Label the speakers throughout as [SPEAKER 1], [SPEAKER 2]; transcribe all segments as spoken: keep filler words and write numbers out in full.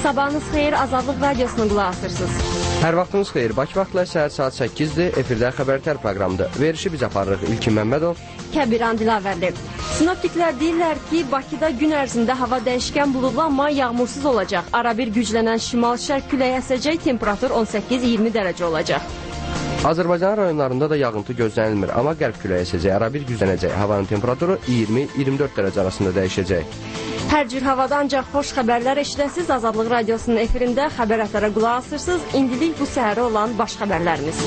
[SPEAKER 1] Sabahınız xeyir, Azadlıq Radiosuna qulaq asırsınız.
[SPEAKER 2] Hər vaxtınız xeyir, Bakı vaxtla səhər saat səkkizdir, efirdə xəbərtər proqramıdır. Verişi biz aparırıq İlkin Məmmədov,
[SPEAKER 1] Kəbiran Dilavərli. Sinoptiklər deyirlər ki, Bakıda gün ərzində hava dəyişkən buludlu, amma yağmursuz olacaq. Arabir güclənən şimal-şərq küləyi əsəcək, temperatur on səkkiz iyirmi dərəcə olacaq.
[SPEAKER 2] Azərbaycan rayonlarında da yağıntı gözlənilmir, amma qərb küləyi əsəcək, arabir güclənəcək. Havanın temperaturu iyirmi iyirmi dörd dərəcə arasında dəyişəcək.
[SPEAKER 1] Hər cür havada ancaq xoş xəbərlər eşidəsiniz. Azadlıq Radiosunun efirində xəbərətlərə qulaq asırsınız. İndilik bu səhərə olan baş xəbərlərimiz.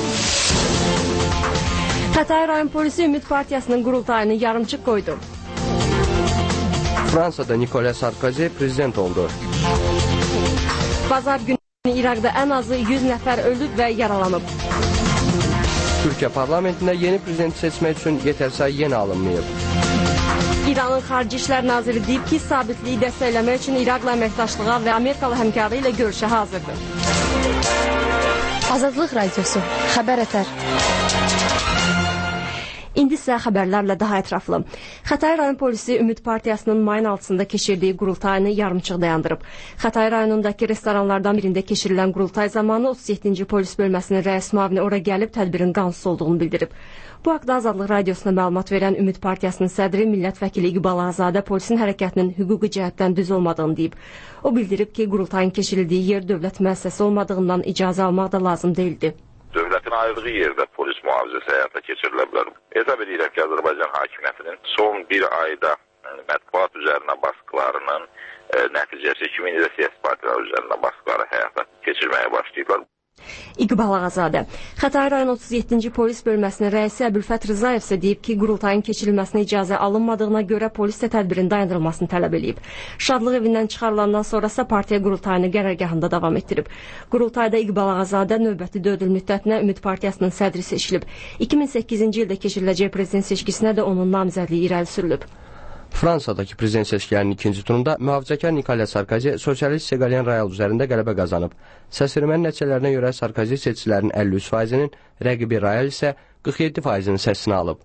[SPEAKER 1] Xətai rayon polisi Ümid Partiyasının qurultayını yarımçıq qoydu.
[SPEAKER 2] Fransada Nicolas Sarkozy prezident oldu.
[SPEAKER 1] Bazar günü İraqda ən azı yüz nəfər ölüb və yaralanıb.
[SPEAKER 2] Türkiyə parlamentində yeni prezident seçmək üçün yetər sayı yenə alınmayıb.
[SPEAKER 1] İranın Xarici İşlər Naziri deyib ki, sabitliyi dəstəkləmək üçün İraqla əməkdaşlığa və Amerikalı həmkarı ilə görüşə hazırdır.
[SPEAKER 3] Azadlıq Radiosu, xəbər ətər.
[SPEAKER 1] İndi isə xəbərlərlə daha ətraflı. Xətai rayon polisi Ümid Partiyasının mayın altısında keçirdiyi qurultayını yarımçıq dayandırıb. Xətai rayonundakı restoranlardan birində keçirilən qurultay zamanı otuz yeddinci polis bölməsinin rəis müavini ora gəlib tədbirin qanunsuz olduğunu bildirib. Bu haqda Azadlıq Radiosuna məlumat verən Ümid Partiyasının sədri millət vəkili İqbal Ağazadə polisin hərəkətinin hüquqi cəhətdən düz olmadığını deyib. O bildirib ki, qurultayın keçirildiyi yer dövlət müəssisəsi olmadığından icazə almaq da lazım deyildi.
[SPEAKER 4] Dövlətin ayırdığı yerdə polis mühafizəsi həyata keçirilə bilər. Hesab edirək ki, Azərbaycan hakimiyyətinin son bir ayda yəni, mətbuat üzərinə baskılarının e, nəticəsi iki min siyasi partiyalar üzərinə baskıları həyata keçirməyə başlayıblar.
[SPEAKER 1] İqbal Ağazadə. Xətai rayon otuz yeddinci polis bölməsinin rəisi Əbülfət Rızayev isə deyib ki, qurultayın keçirilməsinə icazə alınmadığına görə polis də tədbirin dayandırılmasını tələb edib. Şadlıq evindən çıxarılandan sonrası partiya qurultayını qərargahında davam etdirib. Qurultayda İqbal Ağazadə növbəti dörd il müddətinə Ümid Partiyasının sədri seçilib. iki min səkkizinci ildə keçiriləcək prezident seçkisinə də onun namizədliyi irəli sürülüb.
[SPEAKER 2] Fransadakı prezident seçkilərinin ikinci turunda mühafizəkar Nicolas Sarkozy sosialist Segalyen Royal üzərində qələbə qazanıb. Səsvermənin nəticələrinə görə Sarkozy seçicilərinin əlli üç faizinin, rəqibi Royal isə qırx yeddi faizinin səsini alıb.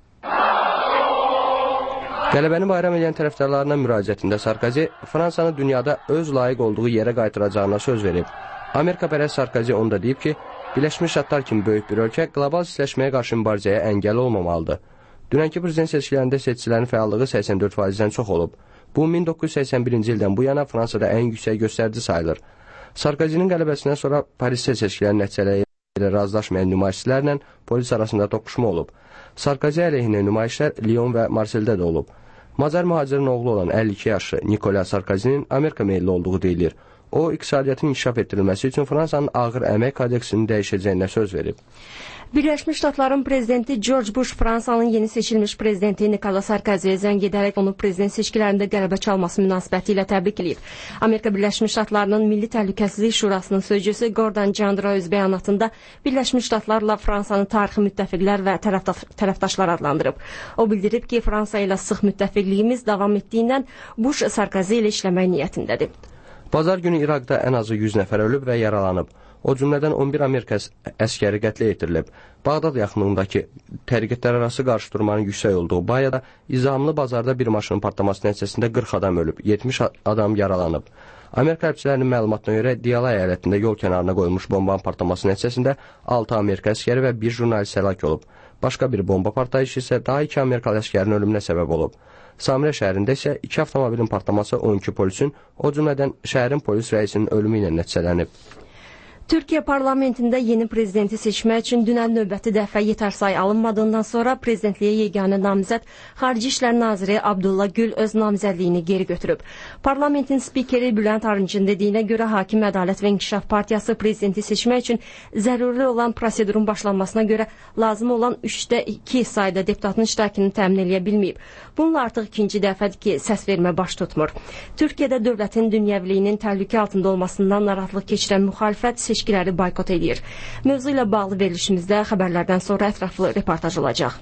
[SPEAKER 2] Qələbəni bayram edən tərəfdarlarına müraciətində Sarkozy Fransanı dünyada öz layiq olduğu yerə qaytaracağına söz verib. Amerika-pərəst Sarkozy onda deyib ki, Birləşmiş Ştatlar kimi böyük bir ölkə qlobal istiləşməyə qarşı mübarizəyə əngəl olmamalıdır. Dünənki prezident seçkilərində seçicilərin fəallığı səksən dörd faizdən çox olub. Bu, min doqquz yüz səksən birinci ildən bu yana Fransada ən yüksək göstərici sayılır. Sarkozy'nin qələbəsindən sonra Parisdə seçkilərin nəticələri ilə razılaşmayan nümayişçilərlə polis arasında toqquşma olub. Sarkozy əleyhinə nümayişlər Lyon və Marseldə də olub. Macar mühacirin oğlu olan əlli iki yaşlı Nicolas Sarkozy'nin Amerika meyilli olduğu deyilir. O, iqtisadiyyatın inkişaf etdirilməsi üçün Fransanın ağır əmək kodeksini dəyişəcəyinə söz verib.
[SPEAKER 1] Birləşmiş Ştatların prezidenti George Bush Fransanın yeni seçilmiş prezidenti Nicolas Sarkozy'yə zəng edərək onu prezident seçkilərində qələbə çalması münasibəti ilə təbrik edib. Amerika Birləşmiş Ştatlarının Milli Təhlükəsizlik Şurasının sözcüsü Gordon Chandra öz bəyanatında Birləşmiş Ştatlarla Fransanı tarixi müttəfiqlər və tərəfdaşlar adlandırıb. O bildirib ki, Fransa ilə sıx müttəfiqliyimiz davam etdiyindən Bush Sarkozy ilə işləmək niyyətindədir.
[SPEAKER 2] Bazar günü İraqda ən azı yüz nəfər ölüb və yaralanıb. O cümlədən on bir Amerika əskəri qətlə yetirilib. Bağdad yaxınlığındakı təriqətlər arası qarşıdurmanın yüksək olduğu Bayada İzamlı bazarda bir maşının partlaması nəticəsində qırx adam ölüb, yetmiş adam yaralanıb. Amerika hərbçilərinin məlumatına görə Diyala əyalətində yol kənarına qoyulmuş bombanın partlaması nəticəsində altı Amerika əskəri və bir jurnalist həlak olub. Başqa bir bomba partlayışı isə daha iki Amerikalı əskərin ölümünə səbəb olub. Samirə şəhərində isə iki avtomobilin partlaması on iki polisin, o cümlədən şəhərin polis rəisinin ölümü ilə nəticələnib.
[SPEAKER 1] Türkiyə parlamentində yeni prezidenti seçmək üçün dünən növbəti dəfə yetər sayı alınmadığından sonra prezidentliyə yeganə namizəd Xarici İşlər Naziri Abdullah Gül öz namizədliyini geri götürüb. Parlamentin spikeri Bülent Arınçın dediyinə görə Hakim Ədalət və İnkişaf Partiyası prezidenti seçmək üçün zəruri olan prosedurun başlanmasına görə lazım olan üçdə iki sayda deputatın iştirakını təmin edə bilməyib. Bununla artıq ikinci dəfədir ki, səs vermə baş tutmur. Türkiyədə dövlətin dünyəviliyinin təhlükə altında olmasından narahatlıq keçirən müxalifət seçkiləri boykot edir. Mövzu ilə bağlı verilişimizdə xəbərlərdən sonra ətraflı reportaj olacaq.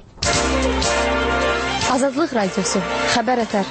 [SPEAKER 3] Azadlıq Radiosu, xəbər ətər.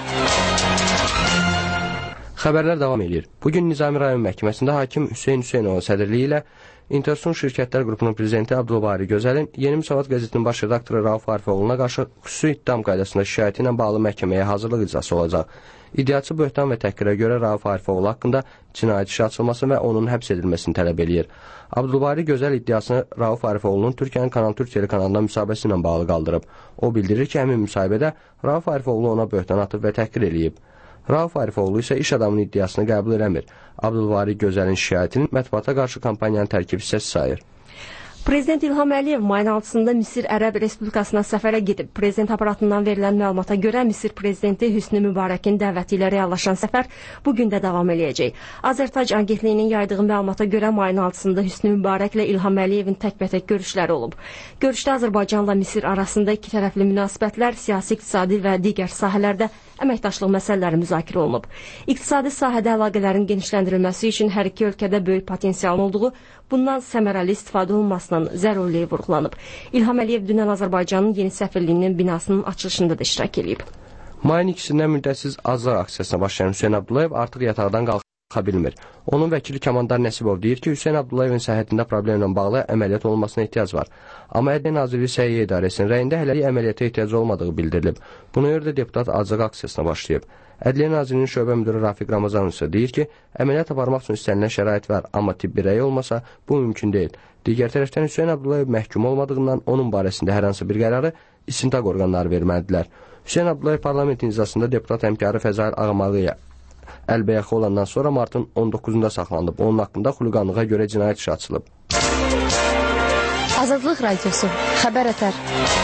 [SPEAKER 2] Xəbərlər davam edir. Bugün Nizami rayon məhkəməsində hakim Hüseyn Hüseynov sədrliyi ilə Intersun Şirkətlər Qrupunun prezidenti Abdülbari Gözəlin Yeni Müsavat qəzetinin baş redaktoru Rauf Arifoğlu'na qarşı xüsusi ittiham qaydasında şikayəti ilə bağlı məhkəməyə hazırlıq icrası olacaq. İddiaçı böhtan və təhqirə görə Rauf Arifoğlu haqqında cinayət işi açılması və onun həbs edilməsini tələb eləyir. Abdulbari Gözəl iddiasını Rauf Arifoğlu'nun Türkiyənin Kanal Türk telekanalında müsahibəsi ilə bağlı qaldırıb. O bildirir ki, həmin müsahibədə Rauf Arifoğlu ona böhtan atıb və təhqir eləyib. Rauf Arifoğlu isə iş adamının iddiasını qəbul eləmir. Abdulbari Gözəlin şikayətini mətbuata qarşı kampaniyanın tərkib hissəsi sayır.
[SPEAKER 1] Prezident İlham Əliyev mayın altısında Misir Ərəb Respublikasına səfərə gedib. Prezident aparatından verilən məlumata görə Misir prezidenti Hüsnü Mübarəkin dəvəti ilə reallaşan səfər bugün də davam eləyəcək. Azərtac agentliyinin yaydığı məlumata görə mayın altısında Hüsnü Mübarəklə İlham Əliyevin təkbətək görüşləri olub. Görüşdə Azərbaycanla Misir arasında iki tərəfli münasibətlər, siyasi, iqtisadi və digər sahələrdə əməkdaşlıq məsələləri müzakirə olunub. İqtisadi sahədə əlaqələrin genişləndirilməsi üçün hər iki ölkədə böyük potensial olduğu, bundan səmərəli istifadə olunmasının zəruriliyi vurğulanıb. İlham Əliyev dünən Azərbaycanın yeni səfirliyinin binasının açılışında da iştirak edib.
[SPEAKER 2] Mayın ikisindən müddətsiz azlıq aksiyasına başlayan Hüseyn Abdullayev artıq yataqdan qalxa bilmir. Onun vəkili Kamandar Nəsibov deyir ki, Hüseyn Abdullayevin səhhətində problemlə bağlı əməliyyat olunmasına ehtiyac var. Amma Ədliyyə Nazirliyi Səhiyyə İdarəsinin rəyində hələlik əməliyyata ehtiyac olmadığı bildirilib. Buna görə də deputat azlıq aksiyasına başlayıb. Ədliyyə Nazirliyinin şöbə müdürü Rafiq Ramazanov isə deyir ki, əməliyyat aparmaq üçün istənilən şərait var, amma tibbi rəyi olmasa bu mümkün deyil. Digər tərəfdən Hüseyn Abdullayev məhkum olmadığından onun barəsində hər hansı bir qərarı istintaq orqanları verməlidirlər. Hüseyn Abdullayev parlament iclasında deputat həmkarı Fəzail Ağamalıya əlbəyaxı olandan sonra martın on doqquzunda saxlanılıb. Onun haqqında xuliqanlığa görə cinayət işi açılıb.
[SPEAKER 3] Azadlıq Radiosu, Xəbər Ətər.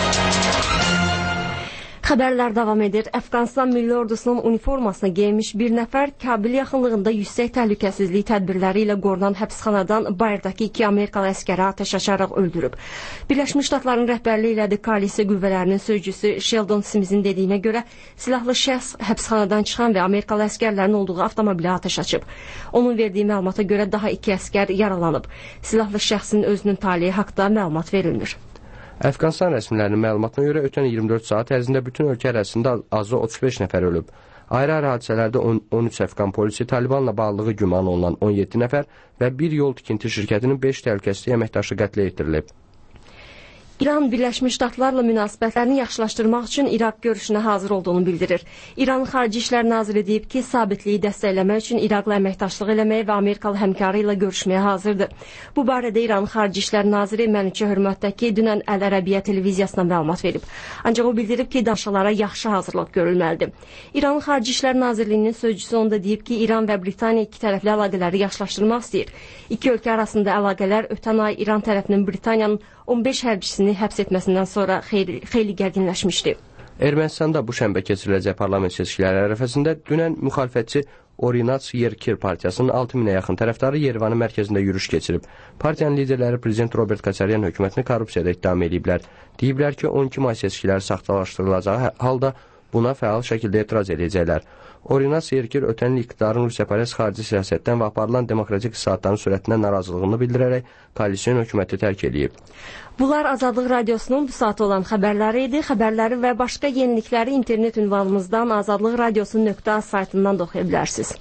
[SPEAKER 1] Xəbərlər davam edir. Əfqanistan Milli Ordusunun uniformasına geyinmiş bir nəfər Kabil yaxınlığında yüksək təhlükəsizlik tədbirləri ilə qorunan həbsxanadan bayırdakı iki Amerikalı əskəri atəş açaraq öldürüb. Birləşmiş Ştatların rəhbərliyi ilə koalisiya qüvvələrinin sözcüsü Sheldon Sims'in dediyinə görə silahlı şəxs həbsxanadan çıxan və Amerikalı əskərlərin olduğu avtomobilə atəş açıb. Onun verdiyi məlumata görə daha iki əskər yaralanıb. Silahlı şəxsin özünün taleyi haqqında məlumat verilmir.
[SPEAKER 2] Əfqanistan rəsmilərinin məlumatına görə ötən iyirmi dörd saat ərzində bütün ölkə ərazisində azı otuz beş nəfər ölüb. Ayrı-ayrı hadisələrdə on üç Əfqan polisi, Talibanla bağlılığı güman olunan on yeddi nəfər və bir yol tikinti şirkətinin beş təhlükəsizlik əməkdaşı qətlə yetirilib.
[SPEAKER 1] İran Birləşmiş Ştatlarla münasibətlərini yaxşılaşdırmaq üçün İraq görüşünə hazır olduğunu bildirir. İranın Xarici İşlər Naziri deyib ki, sabitliyi dəstəkləmək üçün İraqla əməkdaşlıq eləməyə və Amerikalı həmkarı ilə görüşməyə hazırdır. Bu barədə İranın Xarici İşlər Naziri Mənüçə Hörmətdəki dünən Əl-Ərəbiyyə televiziyasına məlumat verib. Ancaq o bildirib ki, danışıqlara yaxşı hazırlıq görülməlidir. İranın Xarici İşlər Nazirliyinin sözcüsü onda deyib ki, İran və Britaniya iki tərəfli əlaqələri yaxşılaşdırmaq istəyir. İki ölkə arasında əlaqələr ötən ay İran tərəfinin Britaniyanın on beş hərbçisini həbs etməsindən sonra xeyli, xeyli gərginləşmişdi.
[SPEAKER 2] Ermənistanda bu şənbə keçiriləcək parlament seçkiləri ərəfəsində dünən müxalifətçi Orinats Yerkir partiyasının altı minə yaxın tərəfdarı Yerevanın mərkəzində yürüş keçirib. Partiyanın liderləri prezident Robert Koçaryan hökumətini korrupsiyada ittiham ediblər. Deyiblər ki, on iki may seçkiləri saxtalaşdırılacağı halda buna fəal şəkildə etiraz edəcəklər. Orinats Yerkir ötən il iqtidarın Rusiyapərəst xarici siyasətdən və aparılan demokratik islahatların sürətindən narazılığını bildirərək koalisyon hökuməti tərk edib.
[SPEAKER 1] Bunlar Azadlıq Radiosunun bu saat olan xəbərləri idi. Xəbərləri və başqa yenilikləri internet ünvanımızdan azadlıq radiosu nöqtə az saytından da oxuya bilərsiniz.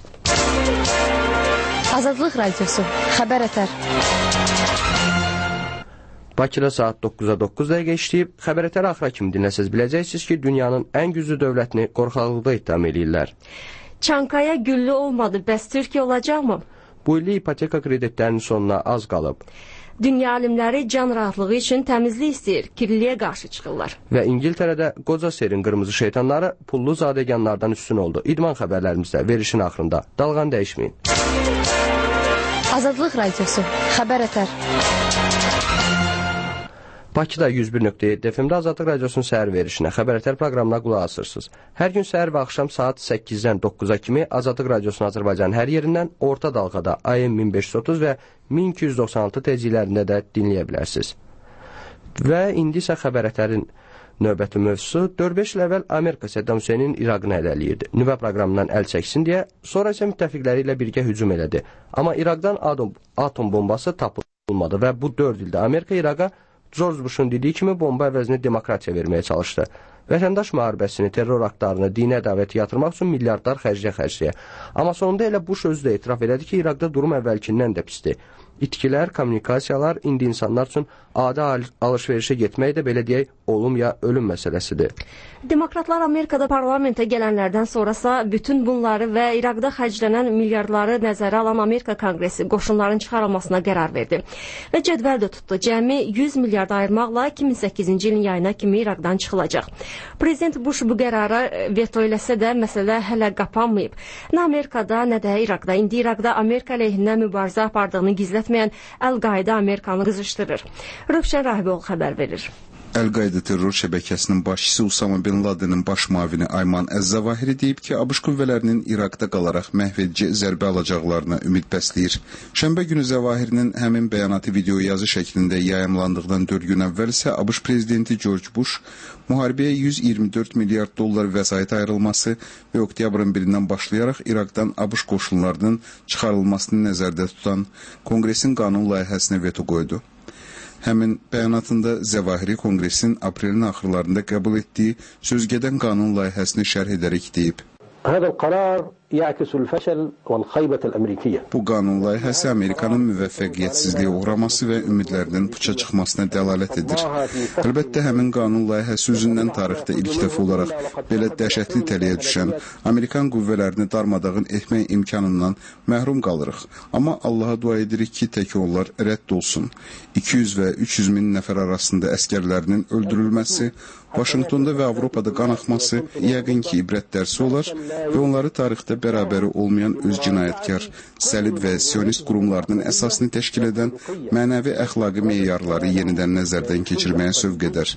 [SPEAKER 3] Azadlıq Radiosu, Xəbər Ətər.
[SPEAKER 2] Bakıda saat doqquza doqquz dəqiqə işləyib, Xəbər Ətər axıra kimi dinləsəz biləcəksiniz ki, dünyanın ən güclü dövlətini qorxaqlıqda ittiham edirlər.
[SPEAKER 1] Çankaya güllü olmadı, bəs Türkiyə olacaqmı?
[SPEAKER 2] Bu illik ipoteka kreditlərinin sonuna az qalıb.
[SPEAKER 1] Dünya alimləri can rahatlığı üçün təmizlik istəyir, kirliliyə qarşı çıxırlar.
[SPEAKER 2] Və İngiltərədə qoca serin qırmızı şeytanları pullu zadəganlardan üstün oldu. İdman xəbərlərimizdə verişin axırında. Dalğanı dəyişməyin.
[SPEAKER 3] Azadlıq Radiosu, Xəbər Ətər.
[SPEAKER 2] Bakıda yüz bir nöqtə yeddi F M-də Azadlıq Radiosunun səhər verişinə, Xəbər Ətər proqramına qulaq asırsınız. Hər gün səhər və axşam saat səkkizdən doqquza kimi Azadlıq Radiosunun Azərbaycanın hər yerindən orta dalğada A M min beş yüz otuz və min iki yüz doxsan altı tezliklərində də dinləyə bilərsiniz. Və indi isə Xəbər Ətərin növbəti mövzusu dörd beş il əvvəl Amerika Səddam Hüseynin İraqını hədələyirdi. Nüvə proqramından əl çəksin deyə, sonra isə müttəfiqləri ilə birgə hücum elədi. Amma İraqdan atom, atom bombası tapılmadı və bu dörd ildə Amerika İraqa George Bush'un dediyi kimi bomba əvəzini demokratiya verməyə çalışdı. Vətəndaş müharibəsini, terror aktlarını, dini ədavəti yatırmaq üçün milyardlar xərcləyə-xərcləyə. Amma sonunda elə Bush özü də etiraf elədi ki, İraqda durum əvvəlkindən də pisdir. İtkilər, kommunikasiyalar indi insanlar üçün adi alış-verişə getmək də belə deyək olum ya ölüm məsələsidir.
[SPEAKER 1] Demokratlar Amerikada parlamentə gələnlərdən sonrasa bütün bunları və İraqda xərclənən milyardları nəzərə alan Amerika Konqresi qoşunların çıxarılmasına qərar verdi. Və cədvəl də tutdu. Cəmi yüz milyard ayırmaqla iki min səkkizinci ilin yayına kimi İraqdan çıxılacaq. Prezident Bush bu qərara veto eləsə də məsələ hələ qapanmayıb. Nə Amerikada, nə də İraqda. İndi İraqda Amerika əleyhindən mübarizə apardığını gizlətməyən Əl-Qaida Amerikanı qızışdırır. Rövşən Rahiboğlu xəbər verir.
[SPEAKER 5] Əl-Qaida terror şəbəkəsinin başçısı Usama bin Ladenin baş mavini Ayman Əz-Zavahiri deyib ki, ABŞ qüvvələrinin İraqda qalaraq məhvedici zərbə alacaqlarına ümid bəsləyir. Şənbə günü Zəvahirinin həmin bəyanatı video yazı şəklində yayımlandıqdan dörd gün əvvəl isə ABŞ prezidenti George Bush müharibəyə yüz iyirmi dörd milyard dollar vəsait ayrılması və oktyabrın birindən başlayaraq İraqdan ABŞ qoşunlarının çıxarılmasını nəzərdə tutan Konqresin qanun layihəsinə veto qoydu. Həmin bəyanatında Zəvahiri Konqresin aprelin axırlarında qəbul etdiyi sözgedən qanun layihəsini şərh edərək deyib. Bu qanun layihəsi Amerikanın müvəffəqiyyətsizliyə uğraması və ümidlərinin puça çıxmasına dəlalət edir. Əlbəttə, həmin qanun layihəsi üzündən tarixdə ilk dəfə olaraq belə dəhşətli tələyə düşən Amerikan qüvvələrini darmadağın etmək imkanından məhrum qalırıq. Amma Allaha dua edirik ki, tək onlar rədd olsun. iki yüz və üç yüz min nəfər arasında əskərlərinin öldürülməsi, Vaşinqtonda və Avropada qan axması yəqin ki, ibrət dərsi olar və onları tarixdə bərabəri olmayan öz cinayətkar, səlib və sionist qurumlarının əsasını təşkil edən mənəvi əxlaqi meyarları yenidən nəzərdən keçirməyə sövq edər.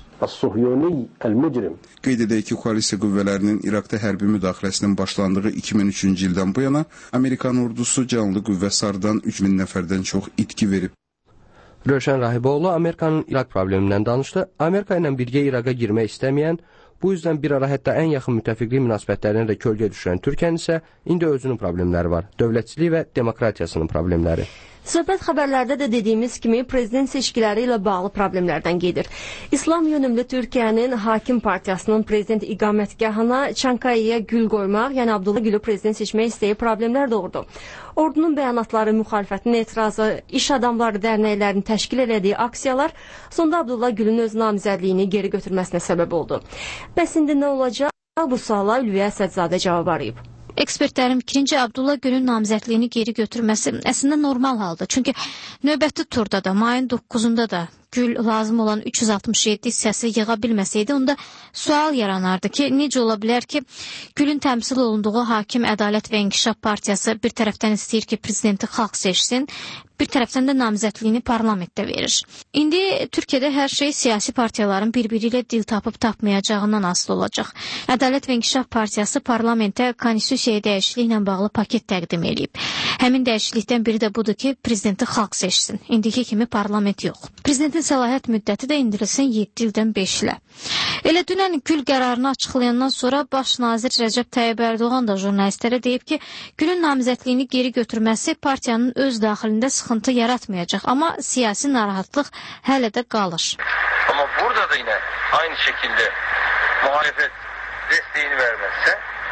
[SPEAKER 5] Qeyd edək ki, koalisiya qüvvələrinin İraqda hərbi müdaxiləsinin başlandığı iki min üçüncü ildən bu yana Amerikan ordusu canlı qüvvə sardan üç min nəfərdən çox itki verib.
[SPEAKER 2] Rövşən Rahiboğlu Amerikanın İraq problemindən danışdı. Amerika ilə birgə İraqa girmək istəməyən, bu yüzden bir ara hətta ən yaxın müttəfiqlik münasibətlərinə də kölgə düşürən Türkiyənin isə indi özünün problemləri var. Dövlətçiliyi və demokratiyasının problemləri.
[SPEAKER 1] Söhbət xəbərlərdə də dediyimiz kimi prezident seçkiləri ilə bağlı problemlərdən gedir. İslam yönümlü Türkiyənin Hakim Partiyasının prezident iqamətgahına Çankaya'ya gül qoymaq, yəni Abdullah Gülü prezident seçmək istəyi problemlər doğurdu. Ordunun bəyanatları, müxalifətin etirazı, iş adamları dərnəklərinin təşkil elədiyi aksiyalar sonda Abdullah Gülün öz namizədliyini geri götürməsinə səbəb oldu. Bəs indi nə olacaq? Bu suala Ülviyə Əsədzadə cavab arayıb.
[SPEAKER 6] Ekspertlərin fikrincə Abdullah Gülün namizədliyini geri götürməsi əslində normal haldır. Çünki növbəti turda da, mayın doqquzunda da Gül lazım olan üç yüz altmış yeddi hissəsi yığa bilməsəydi, onda sual yaranardı ki, necə ola bilər ki, Gülün təmsil olunduğu Hakim Ədalət və İnkişaf Partiyası bir tərəfdən istəyir ki, prezidenti xalq seçsin, bir tərəfdən də namizədliyini parlamentdə verir. İndi Türkiyədə hər şey siyasi partiyaların bir-biri ilə dil tapıb tapmayacağından asılı olacaq. Ədalət və İnkişaf Partiyası parlamentə konstitusiyaya dəyişiklik ilə bağlı paket təqdim edib. Həmin dəyişiklikdən biri də budur ki, prezidenti xalq seçsin. İndiki kimi parlament yox. Prezidentin səlahiyyət müddəti də indirilsin yeddi ildən beş ilə. Elə dünən Gül qərarını açıqlayandan sonra baş nazir Rəcəb Tayyib Ərdoğan da jurnalistlərə deyib ki, Gülün namizədliyini geri götürməsi partiyanın öz daxilində sıxıntı yaratmayacaq, amma siyasi narahatlıq hələ də qalır.
[SPEAKER 7] Amma burada da yine aynı şekilde muhalefet desteğini vermezse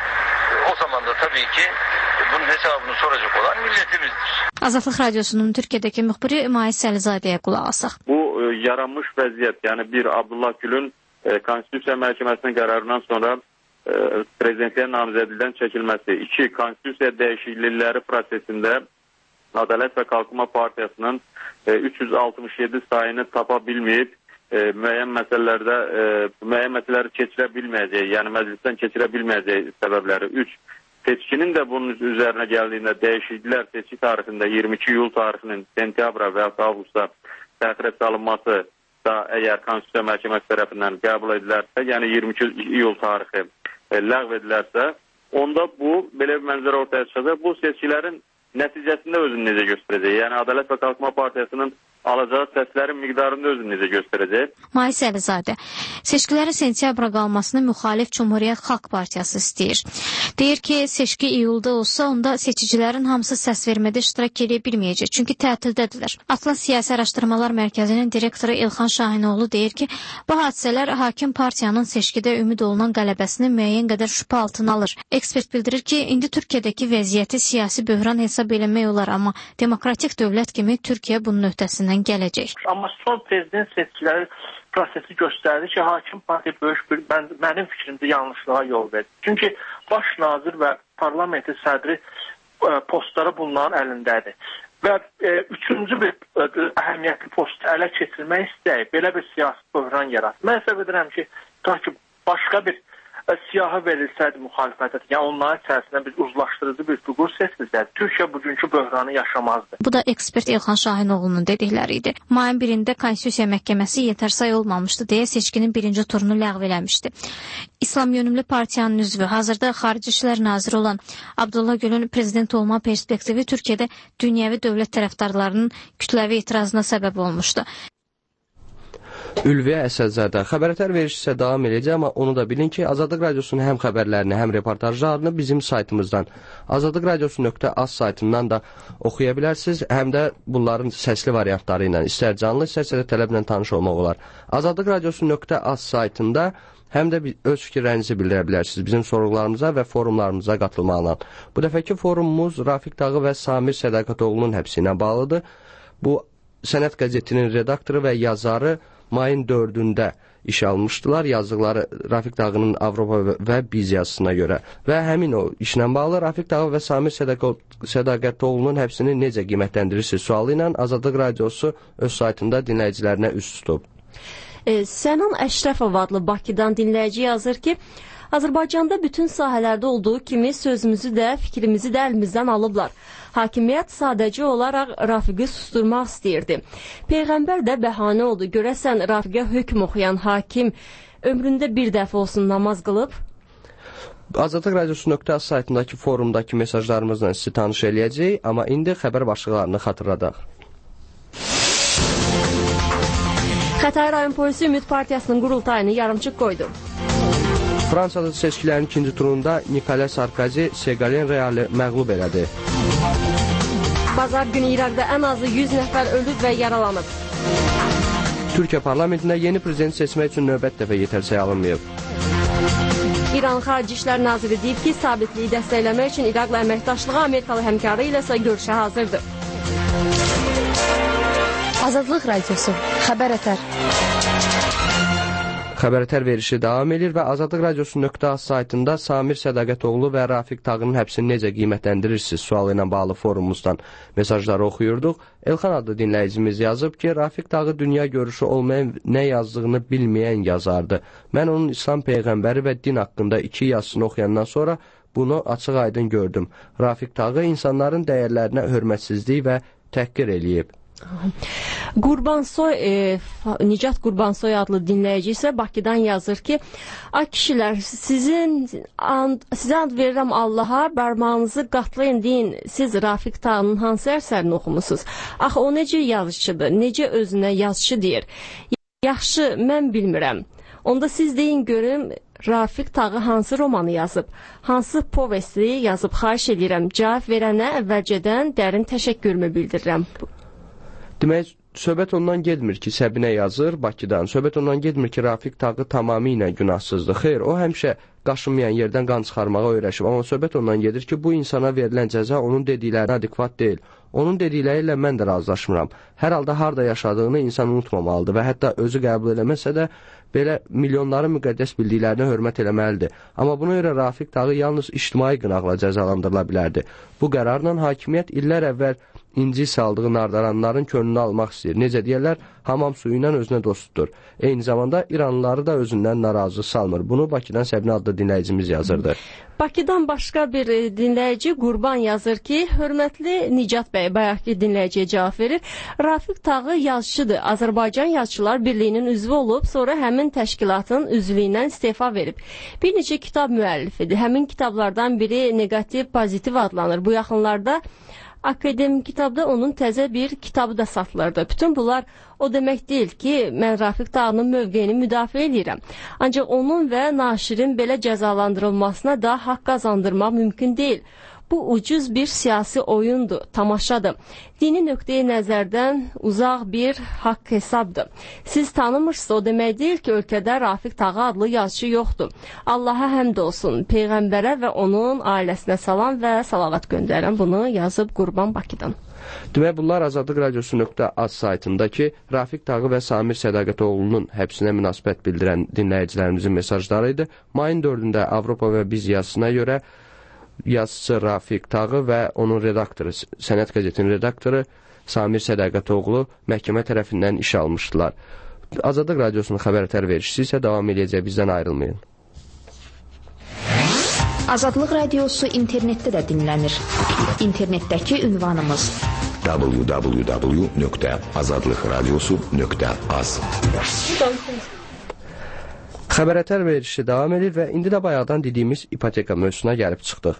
[SPEAKER 7] o zaman da tabii ki bunun hesabını soracak olan milletimizdir.
[SPEAKER 6] Azadlıq Radyosunun Türkiyədəki müxbiri Mais Əlizadəyə qulaq asaq.
[SPEAKER 8] Bu e, yaranmış vəziyyət, yəni bir Abdullah Gülün e, Konstitusiya Məhkəməsinin qərarından sonra e, prezidentliyə namizədlikdən çəkilməsi, iki konstitusiya dəyişiklikləri prosesində Ədalət və Qalxınma Partiyasının e, üç yüz altmış yeddi sayını tapa bilməyib, e, müəyyən məsələlərdə e, müəyyən məsələləri keçirə bilməyəcəyi, yəni məclisdən keçirə bilməyəcəyi səbəbləri. Üç, seçkinin də bunun üzərinə gəldiyində dəyişikliklər seçki tarixində iyirmi iki iyul tarixinin sentyabra və avqusta təxirə salınması da əgər Konstitusiya Məhkəməsi tərəfindən qəbul edilərsə, yəni iyirmi iki iyul tarixi e, ləğv edilərsə, onda bu belə bir mənzərə ortaya çıxacaq. Bu seçkilərin nəticəsində özünü necə göstərəcək? Yəni Ədalət və Qalxınma Partiyasının alacağı səslərin miqdarında özünü necə göstərəcək?
[SPEAKER 6] Mais Əlizadə, seçkilərin sentyabra qalmasını müxalif Cumhuriyyət Xalq Partiyası istəyir. Deyir ki, seçki iyulda olsa, onda seçicilərin hamısı səs vermədə iştirak edə bilməyəcək, çünki tətildədirlər. Atlas Siyasi Araşdırmalar Mərkəzinin direktoru İlxan Şahinoğlu deyir ki, bu hadisələr hakim partiyanın seçkidə ümid olunan qələbəsini müəyyən qədər şübhə altına alır. Ekspert bildirir ki, indi Türkiyədəki vəziyyəti siyasi böhran hesab hesab eləmək olar, amma demokratik dövlət kimi Türkiyə bunun öhdəsindən gələcək.
[SPEAKER 9] Amma son prezident seçkiləri prosesi göstərdi ki, hakim partiya böyük bir, mən, mənim fikrimdə yanlışlığa yol verdi. Çünki baş nazir və parlamentin sədri e, postları bunların əlindədir. Və e, üçüncü bir e, əhəmiyyətli postu ələ keçirmək istəyib, belə bir siyasi böhran yaratdı. Mən hesab edirəm ki, ta ki başqa bir e, siyahı verilsəydi müxalifətə, yəni onların içərisində bir uzlaşdırıcı bir figur seçilsəydi, Türkiyə bugünkü böhranı yaşamazdı.
[SPEAKER 6] Bu da ekspert Elxan Şahinoğlu'nun dedikləri idi. Mayın birində Konstitusiya Məhkəməsi yetərsay olmamışdı deyə seçkinin birinci turunu ləğv eləmişdi. İslam yönümlü partiyanın üzvü, hazırda Xarici İşlər Naziri olan Abdullah Gülün prezident olma perspektivi Türkiyədə dünyəvi dövlət tərəfdarlarının kütləvi etirazına səbəb olmuşdu.
[SPEAKER 2] Ülviyə Əsədzadə xəbərətər verişi isə davam edəcək, amma onu da bilin ki, Azadlıq Radiosunun həm xəbərlərini, həm reportajlarını bizim saytımızdan, azadlıq radiosu nöqtə az saytından da oxuya bilərsiniz, həm də bunların səsli variantları ilə, istər canlı, istərsə də tələblə tanış olmaq olar. azadlıq radiosu nöqtə az saytında həm də öz fikirlərinizi bildirə bilərsiniz bizim sorğularımıza və forumlarımıza qatılmaqla. Bu dəfəki forumumuz Rafiq Tağı və Samir Sədaqətoğlu'nun həbsi ilə bağlıdır. Bu, Sənət qəzetinin redaktoru və yazarı mayın dördündə iş almışdılar, yazdıqları Rafiq Tağı'nın Avropa və Biz yazısına görə. Və həmin o işlə bağlı Rafiq Tağı və Samir Sədaqətoğlu'nun həbsini necə qiymətləndirirsiniz sualı ilə Azadlıq Radiosu öz saytında dinləyicilərinə üst tutub.
[SPEAKER 1] E, Sənan Əşrəfov adlı Bakıdan dinləyici yazır ki, Azərbaycanda bütün sahələrdə olduğu kimi sözümüzü də, fikrimizi də əlimizdən alıblar. Hakimiyyət sadəcə olaraq Rafiqi susturmaq istəyirdi. Peyğəmbər də bəhanə oldu. Görəsən Rafiqə hökm oxuyan hakim ömründə bir dəfə olsun namaz qılıb?
[SPEAKER 2] Azadlıq Radiosu nöqtə az saytındakı forumdakı mesajlarımızla sizi tanış eləyəcək, amma indi xəbər başlıqlarını xatırladaq.
[SPEAKER 1] Xətai rayon polisi Ümid Partiyasının qurultayını yarımçıq qoydu.
[SPEAKER 2] Fransada seçkilərin ikinci turunda Nicolas Sarkozy Ségolène Royalı məğlub elədi.
[SPEAKER 1] Bazar günü İraqda ən azı yüz nəfər ölüb və yaralanıb.
[SPEAKER 2] Türkiyə parlamentində yeni prezident seçmək üçün növbət dəfə yetərsək alınmayıb.
[SPEAKER 1] İran Xarici İşlər Naziri deyib ki, sabitliyi dəstəkləmək üçün İraqla əməkdaşlığa Amerikalı həmkarı ilə görüşə hazırdır.
[SPEAKER 3] Azadlıq Radiosu, xəbər ətər.
[SPEAKER 2] Xəbərətər verişi davam edir və Azadlıq Radiosu nöqtə az saytında Samir Sədaqətoğlu və Rafiq Tağı'nın həbsini necə qiymətləndirirsiniz sualı ilə bağlı forumumuzdan mesajları oxuyurduq. Elxan adlı dinləyicimiz yazıb ki, Rafiq Tağı dünya görüşü olmayan, nə yazdığını bilməyən yazardı. Mən onun İslam Peyğəmbəri və din haqqında iki yazısını oxuyandan sonra bunu açıq aydın gördüm. Rafiq Tağı insanların dəyərlərinə hörmətsizlik və təhqir eləyib.
[SPEAKER 1] Qurbansoy, e, Nicat Qurbansoy adlı dinləyici isə Bakıdan yazır ki, ay kişilər, sizin and, sizə and verirəm Allaha, barmağınızı qatlayın deyin, siz Rafiq Tağı'nın hansı əsərini oxumusunuz? Axı o necə yazıcıdır, necə özünə yazıcı deyir? Yaxşı, mən bilmirəm. Onda siz deyin görüm, Rafiq Tağı hansı romanı yazıb, hansı povesti yazıb, xahiş edirəm. Cavab verənə əvvəlcədən dərin təşəkkürümü bildirirəm.
[SPEAKER 2] Demək, söhbət ondan gedmir ki, Səbinə yazır Bakıdan. Söhbət ondan gedmir ki, Rafiq Tağı tamamilə günahsızdır. Xeyr, o həmişə qaşınmayan yerdən qan çıxarmağa öyrəşib. Amma söhbət ondan gedir ki, bu insana verilən cəza onun dediklərinə adekvat deyil. Onun dedikləri ilə mən də razılaşmıram. Hər halda harda yaşadığını insan unutmamalıdır və hətta özü qəbul eləməsə də belə milyonların müqəddəs bildiklərinə hörmət eləməlidir. Amma buna görə Rafiq Tağı yalnız ictimai qınaqla cəzalandırıla bilərdi. Bu qərarla hakimiyyət illər əvvəl inci saldığı nardaranların könlünü almaq istəyir. Necə deyərlər, hamam suyu ilə özünə dost tutur. Eyni zamanda İranlıları da özündən narazı salmır. Bunu Bakıdan Səbinə adlı dinləyicimiz yazırdı.
[SPEAKER 1] Bakıdan başqa bir dinləyici Qurban yazır ki, hörmətli Nicat bəy, bayaqki dinləyiciyə cavab verir. Rafiq Tağı yazıcıdır. Azərbaycan Yazıçılar Birliyinin üzvü olub, sonra həmin təşkilatın üzvlüyündən istefa verib. Bir neçə kitab müəllifidir. Həmin kitablardan biri Negativ Pozitiv adlanır. Bu yaxınlarda akademik kitabda onun təzə bir kitabı da satılırdı. Bütün bunlar o demək deyil ki, mən Rafiq Tağı'nın mövqeyini müdafiə edirəm. Ancaq onun və naşirin belə cəzalandırılmasına da haqq qazandırmaq mümkün deyil. Bu ucuz bir siyasi oyundur, tamaşadır. Dini nöqteyi nəzərdən uzaq bir haqq hesabdır. Siz tanımırsınız, o demək deyil ki, ölkədə Rafiq Tağı adlı yazıcı yoxdur. Allaha həmd olsun, Peyğəmbərə və onun ailəsinə salam və salavat göndərən. Bunu yazıb Qurban Bakıdan.
[SPEAKER 2] Demək, bunlar Azadlıq Radiosu nöqtə az saytındakı Rafiq Tağı və Samir Sədaqətoğlu'nun həbsinə münasibət bildirən dinləyicilərimizin mesajları idi. Mayın dördündə Avropa və Biz yazısına görə yazıcı Rafiq Tağı və onun redaktoru, Sənət qəzetinin redaktoru Samir Sədaqətoğlu məhkəmə tərəfindən iş almışdılar. Azadlıq Radiosunun xəbərətər vericisi isə davam edəcək, bizdən ayrılmayın.
[SPEAKER 10] Azadlıq Radiosu internetdə də dinlənir. İnternetdəki ünvanımız w w w nöqtə azadlıq radiosu nöqtə az.
[SPEAKER 2] Xəbərətər verişi davam edir və indi də bayaqdan dediyimiz ipoteka mövzusuna gəlib çıxdıq.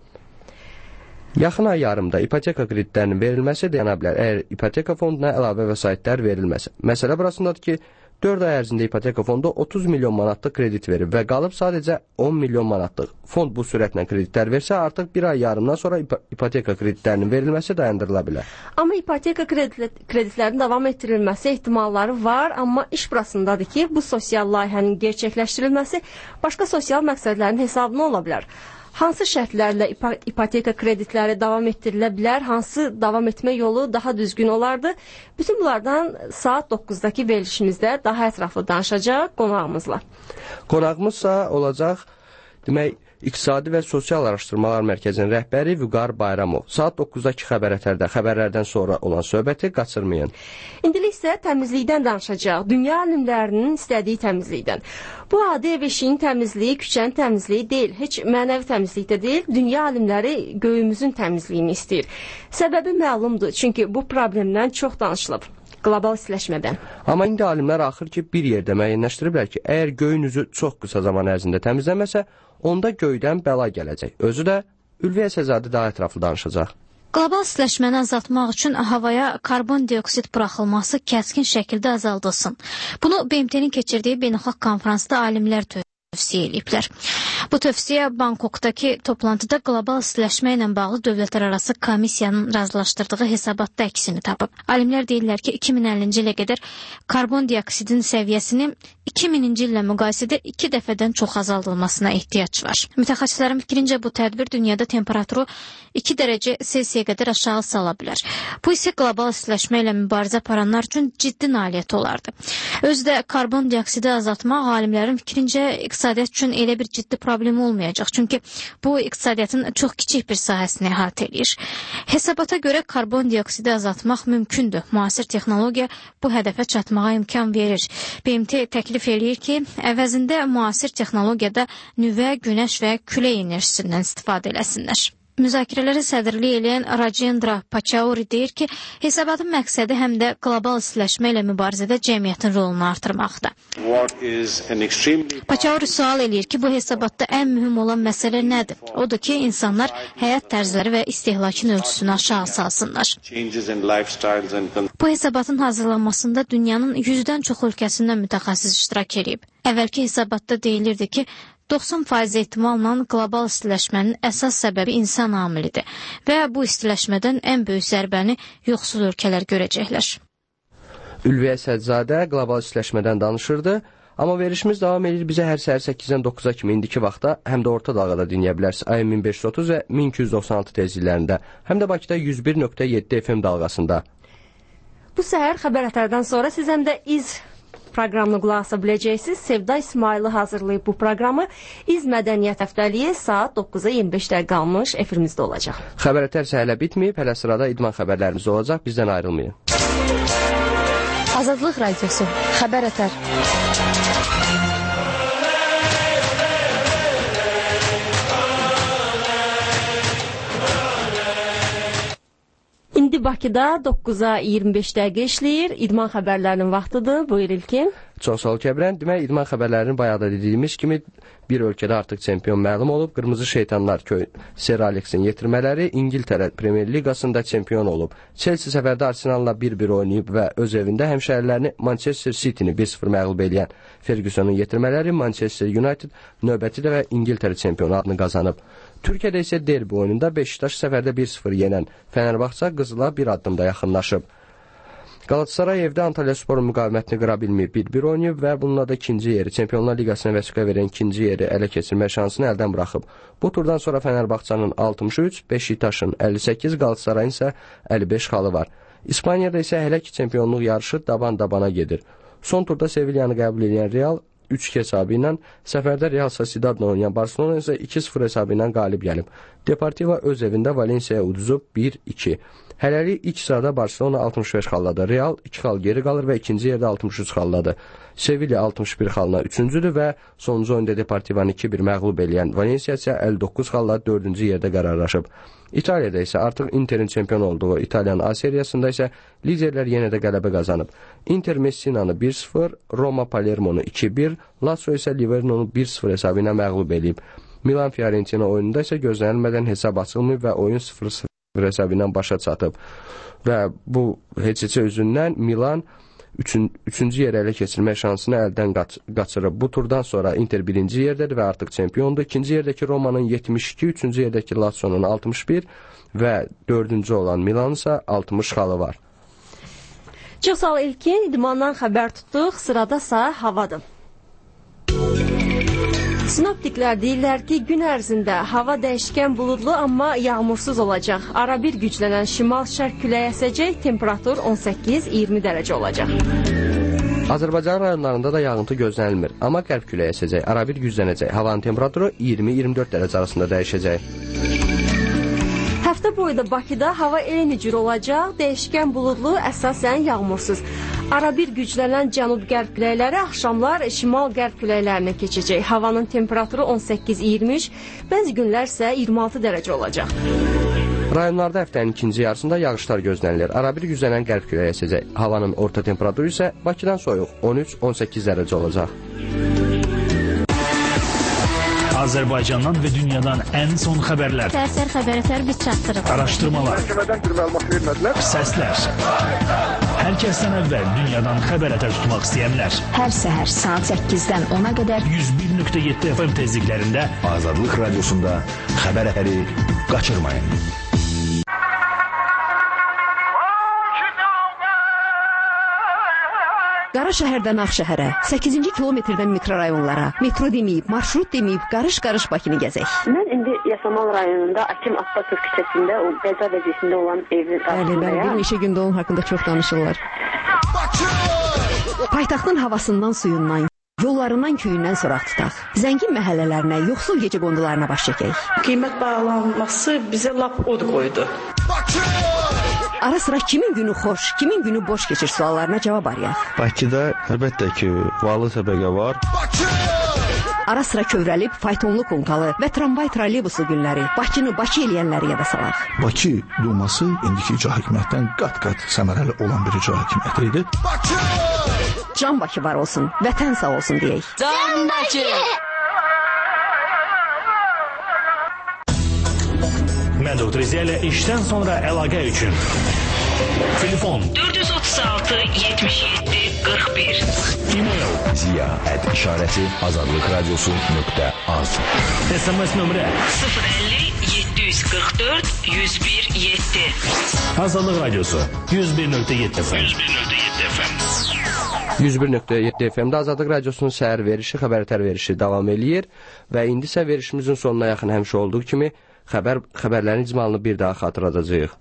[SPEAKER 2] Yaxın ay yarımda ipoteka kreditlərinin verilməsi deyana bilər, əgər ipoteka fonduna əlavə vəsaitlər verilməsə. Məsələ burasındadır ki, dörd ay ərzində ipoteka fondu otuz milyon manatlıq kredit verib və qalıb sadəcə on milyon manatlıq. Fond bu sürətlə kreditlər versə, artıq bir ay yarımdan sonra ip ipoteka kreditlərinin verilməsi dayandırıla bilər.
[SPEAKER 1] Amma ipoteka kreditlərinin davam etdirilməsi ehtimalları var, amma iş burasındadır ki, bu sosial layihənin gerçəkləşdirilməsi başqa sosial məqsədlərin hesabına ola bilər. Hansı şərtlərlə ipoteka kreditləri davam etdirilə bilər, hansı davam etmə yolu daha düzgün olardı? Bütün bunlardan saat doqquzda verilişimizdə daha ətraflı danışacaq qonağımızla.
[SPEAKER 2] Qonağımızsa olacaq, demək, İqtisadi və Sosial Araşdırmalar Mərkəzinin rəhbəri Vüqar Bayramov. Saat doqquzda xəbərətərdə xəbərlərdən sonra olan söhbəti qaçırmayın.
[SPEAKER 1] İndilik isə təmizlikdən danışacaq. Dünya alimlərinin istədiyi təmizlikdən. Bu adi ev eşiyin təmizliyi, küçənin təmizliyi deyil, heç mənəvi təmizlikdə deyil. Dünya alimləri göyümüzün təmizliyini istəyir. Səbəbi məlumdur, çünki bu problemdən çox danışılıb. Qlobal istiləşmədən.
[SPEAKER 2] Amma indi alimlər axır ki, bir yerdə müəyyənləşdiriblər ki, əgər göyün üzü çox qısa zaman ərzində təmizlənməsə, onda göydən bəla gələcək. Özü də Ülviyə Səzadə daha ətraflı danışacaq.
[SPEAKER 6] Qlobal istiləşməni azaltmaq üçün havaya karbon dioksid buraxılması kəskin şəkildə azaldılsın. Bunu B M T-nin keçirdiyi beynəlxalq konferansda alimlər tövsiyə ediblər. Bu tövsiyə Bangkokdakı toplantıda qlobal istiləşmə ilə bağlı dövlətlərarası komissiyanın razılaşdırdığı hesabatda əksini tapıb. Alimlər deyirlər ki, iki min əllinci ilə qədər karbon dioksidin səviyyəsini iki mininci illə müqayisədə iki dəfədən çox azaldılmasına ehtiyac var. Mütəxəssislərin fikrincə bu tədbir dünyada temperaturu iki dərəcə Selsiyə qədər aşağı sala bilər. Bu isə qlobal istiləşmə ilə mübarizə aparanlar üçün ciddi nailiyyət olardı. Özdə karbon dioksidi azaltmaq alimlərin fikrincə iqtisadiyyat üçün elə bir ciddi problem olmayacaq. Çünki bu iqtisadiyyatın çox kiçik bir sahəsini əhatə edir. Hesabata görə karbon dioksidi azaltmaq mümkündür. Müasir texnologiya bu hədəfə çatmağa imkan verir. B M T təklif eləyir ki, əvəzində müasir texnologiyada nüvə, günəş və külək enerjisindən istifadə eləsinlər. Müzakirələri sədrlik eləyən Rajendra Pachauri deyir ki, hesabatın məqsədi həm də qlobal istiləşmə ilə mübarizədə cəmiyyətin rolunu artırmaqdır. Pachauri sual eləyir ki, bu hesabatda ən mühüm olan məsələ nədir? Odur ki, insanlar həyat tərzləri və istehlakın ölçüsünü aşağı salsınlar. Bu hesabatın hazırlanmasında dünyanın yüzdən çox ölkəsindən mütəxəssis iştirak edib. Əvvəlki hesabatda deyilirdi ki, doxsan faiz ehtimalla qlobal istiləşmənin əsas səbəbi insan amilidir və bu istiləşmədən ən böyük zərbəni yoxsul ölkələr görəcəklər.
[SPEAKER 2] Ülviyə Səzadə qlobal istiləşmədən danışırdı, amma verişimiz davam edir. Bizə hər səhər səkkizdən doqquza kimi indiki vaxtda həm də orta dalğada dinləyə bilərsiniz. A M min beş yüz otuz və min iki yüz doxsan altı tezliklərində, həm də Bakıda yüz bir nöqtə yeddi F M dalğasında.
[SPEAKER 1] Bu səhər xəbərətərdən sonra siz həm də iz proqramını qulaq asa biləcəksiniz. Sevda İsmayılı hazırlayıb bu proqramı. İz Mədəniyyət Həftəliyi saat doqquza iyirmi beş dəqiqə qalmış efirimizdə olacaq.
[SPEAKER 2] Xəbərətər hələ bitməyib, hələ sırada idman xəbərlərimiz olacaq. Bizdən ayrılmayın.
[SPEAKER 3] Azadlıq Radiosu, xəbərətər.
[SPEAKER 1] İndi Bakıda doqquza iyirmi beş dəqiqə işləyir. İdman xəbərlərinin vaxtıdır. Buyur İlkin.
[SPEAKER 2] Çox sağ ol Kəbrən. Demək, idman xəbərlərinin bayaqda dediyimiz kimi bir ölkədə artıq çempion məlum olub. Qırmızı şeytanlar köy Ser Alexin yetirmələri İngiltərə Premier Liqasında çempion olub. Chelsea səfərdə Arsenal'la bir bir oynayıb və öz evində həmşərilərini Manchester City-ni bir sıfır məğlub edən Fergusonun yetirmələri Manchester United növbəti də və İngiltərə çempionu adını qazanıb. Türkiyədə isə derbi oyununda Beşiktaş səfərdə bir sıfır yenən Fenerbahçe qızıla bir addımda yaxınlaşıb. Galatasaray evdə Antalyasporun müqavimətini qıra bilməyib, bir bir oynayıb və bununla da ikinci yeri, Çempionlar Liqasına vəsiqə verən ikinci yeri ələ keçirmə şansını əldən buraxıb. Bu turdan sonra Fenerbahçe'nin altmış üç, Beşiktaşın əlli səkkiz, Galatasarayın isə əlli beş xalı var. İspaniyada isə hələ ki çempionluq yarışı daban-dabana gedir. Son turda Sevilyanı qəbul edən Real üç iki hesabı ilə, səfərdə Real Sociedadla oynayan Barcelona isə iki sıfır hesabı ilə qalib gəlib. Deportivo öz evində Valencia'ya uduzub bir iki. Hələlik ilk sırada Barcelona altmış beş xalladır. Real iki xal geri qalır və ikinci yerdə altmış üç xalladır. Sevilla altmış bir xalla üçüncüdür və sonuncu oyunda Deportivo'nu iki bir məğlub eləyən Valencia isə əlli doqquz xalla dördüncü yerdə qərarlaşıb. İtaliyada isə artıq Interin çempion olduğu İtalyan A seriyasında isə liderlər yenə də qələbə qazanıb. Inter Messina'nı bir sıfır, Roma Palermo'nu iki bir, Lazio isə Livorno'nu bir sıfır hesabı ilə məğlub eləyib. Milan Fiorentina oyununda isə gözlənilmədən hesab açılmayıb və oyun sıfır sıfır hesabı ilə başa çatıb. Və bu heç-heçə üzündən Milan üçün, üçüncü yerə ələ keçirmək şansını əldən qaç qaçırıb. Bu turdan sonra Inter birinci yerdədir və artıq çempiondur. İkinci yerdəki Roma'nın yetmiş iki, üçüncü yerdəki Lazio'nun altmış bir və dördüncü olan Milan isə altmış xalı var.
[SPEAKER 1] Çox sağ ol İlkin, idmandan xəbər tutduq, sırada havadır. Sinoptiklər deyirlər ki, gün ərzində hava dəyişkən buludlu, amma yağmursuz olacaq. Ara bir güclənən şimal-şərq küləyi əsəcək, temperatur on səkkiz iyirmi dərəcə olacaq.
[SPEAKER 2] Azərbaycan rayonlarında da yağıntı gözlənilmir, amma qərb küləyi əsəcək, ara bir güclənəcək. Havanın temperaturu iyirmi iyirmi dörd dərəcə arasında dəyişəcək.
[SPEAKER 1] Həftə boyu da Bakıda hava eyni cür olacaq, dəyişkən buludlu, əsasən yağmursuz. Ara bir güclənən cənub-qərb küləkləri axşamlar şimal-qərb küləklərinə keçəcək. Havanın temperaturu on səkkiz iyirmi üç, bəzi günlər isə iyirmi altı dərəcə olacaq.
[SPEAKER 2] Rayonlarda həftənin ikinci yarısında yağışlar gözlənilir. Ara bir güclənən qərb küləyi əsəcək. Havanın orta temperaturu isə Bakıdan soyuq, on üç on səkkiz dərəcə olacaq.
[SPEAKER 11] Azərbaycandan və dünyadan ən son xəbərlər.
[SPEAKER 6] Təsir xəbərətər biz çatdırıb.
[SPEAKER 11] Araşdırmalar.
[SPEAKER 12] Məhkəmədən bir məlumat vermədilər.
[SPEAKER 11] Səslər. Hər kəsdən əvvəl dünyadan xəbərətər tutmaq istəyənlər.
[SPEAKER 10] Hər səhər saat səkkizdən ona qədər
[SPEAKER 11] yüz bir nöqtə yeddi F M tezliklərində
[SPEAKER 13] Azadlıq Radiosunda xəbərətəri qaçırmayın.
[SPEAKER 14] Qaraşəhərdən Ağşəhərə, səkkizinci kilometrdən mikrorayonlara, metro deməyib, marşrut deməyib, qarış-qarış Bakını gəzək.
[SPEAKER 15] Mən indi Yasamal rayonunda Akim Abbasov küçəsində, o Qəza vəziyyətində olan evin
[SPEAKER 14] qarşısındayım. Bəli, bəli, bir neçə gündə onun haqqında çox danışırlar. Paytaxtın havasından, suyundan, yollarından, köyündən soraq tutaq. Zəngin məhəllələrinə, yoxsul gecə qondularına baş çəkək.
[SPEAKER 16] Qiymət bağlanması bizə lap od qoydu.
[SPEAKER 14] Ara sıra kimin günü xoş, kimin günü boş keçir suallarına cavab arayaq.
[SPEAKER 17] Bakıda əlbəttə ki, varlı təbəqə var.
[SPEAKER 14] Ara sıra kövrəlib, faytonlu konkalı və tramvay trolleybuslu günləri, Bakını Bakı eləyənləri yada salaq.
[SPEAKER 18] Bakı Duması indiki icra hakimiyyətdən qat-qat səmərəli olan bir icra hakimiyyəti idi.
[SPEAKER 14] Can Bakı var olsun, vətən sağ olsun deyək.
[SPEAKER 19] Can Bakı!
[SPEAKER 11] Mən doktor İziyə ilə işdən sonra əlaqə üçün. Telefon
[SPEAKER 19] dörd yüz otuz altı yetmiş yeddi qırx bir.
[SPEAKER 11] E-mail
[SPEAKER 13] ziya ət işarəti azadlıq radiosu nöqtə az.
[SPEAKER 11] S M S nömrə
[SPEAKER 19] sıfır əlli yeddi yüz qırx dörd yüz bir yeddi.
[SPEAKER 11] Azadlıq radiosu yüz bir nöqtə yeddi F M.
[SPEAKER 19] yüz bir nöqtə yeddi F M.
[SPEAKER 2] yüz bir nöqtə yeddi F M-də Azadlıq Radiosunun səhər verişi, xəbərətər verişi davam eləyir və indi isə verişimizin sonuna yaxın həmişə olduğu kimi xəbər xəbərlərin icmalını bir daha xatırladacağıq.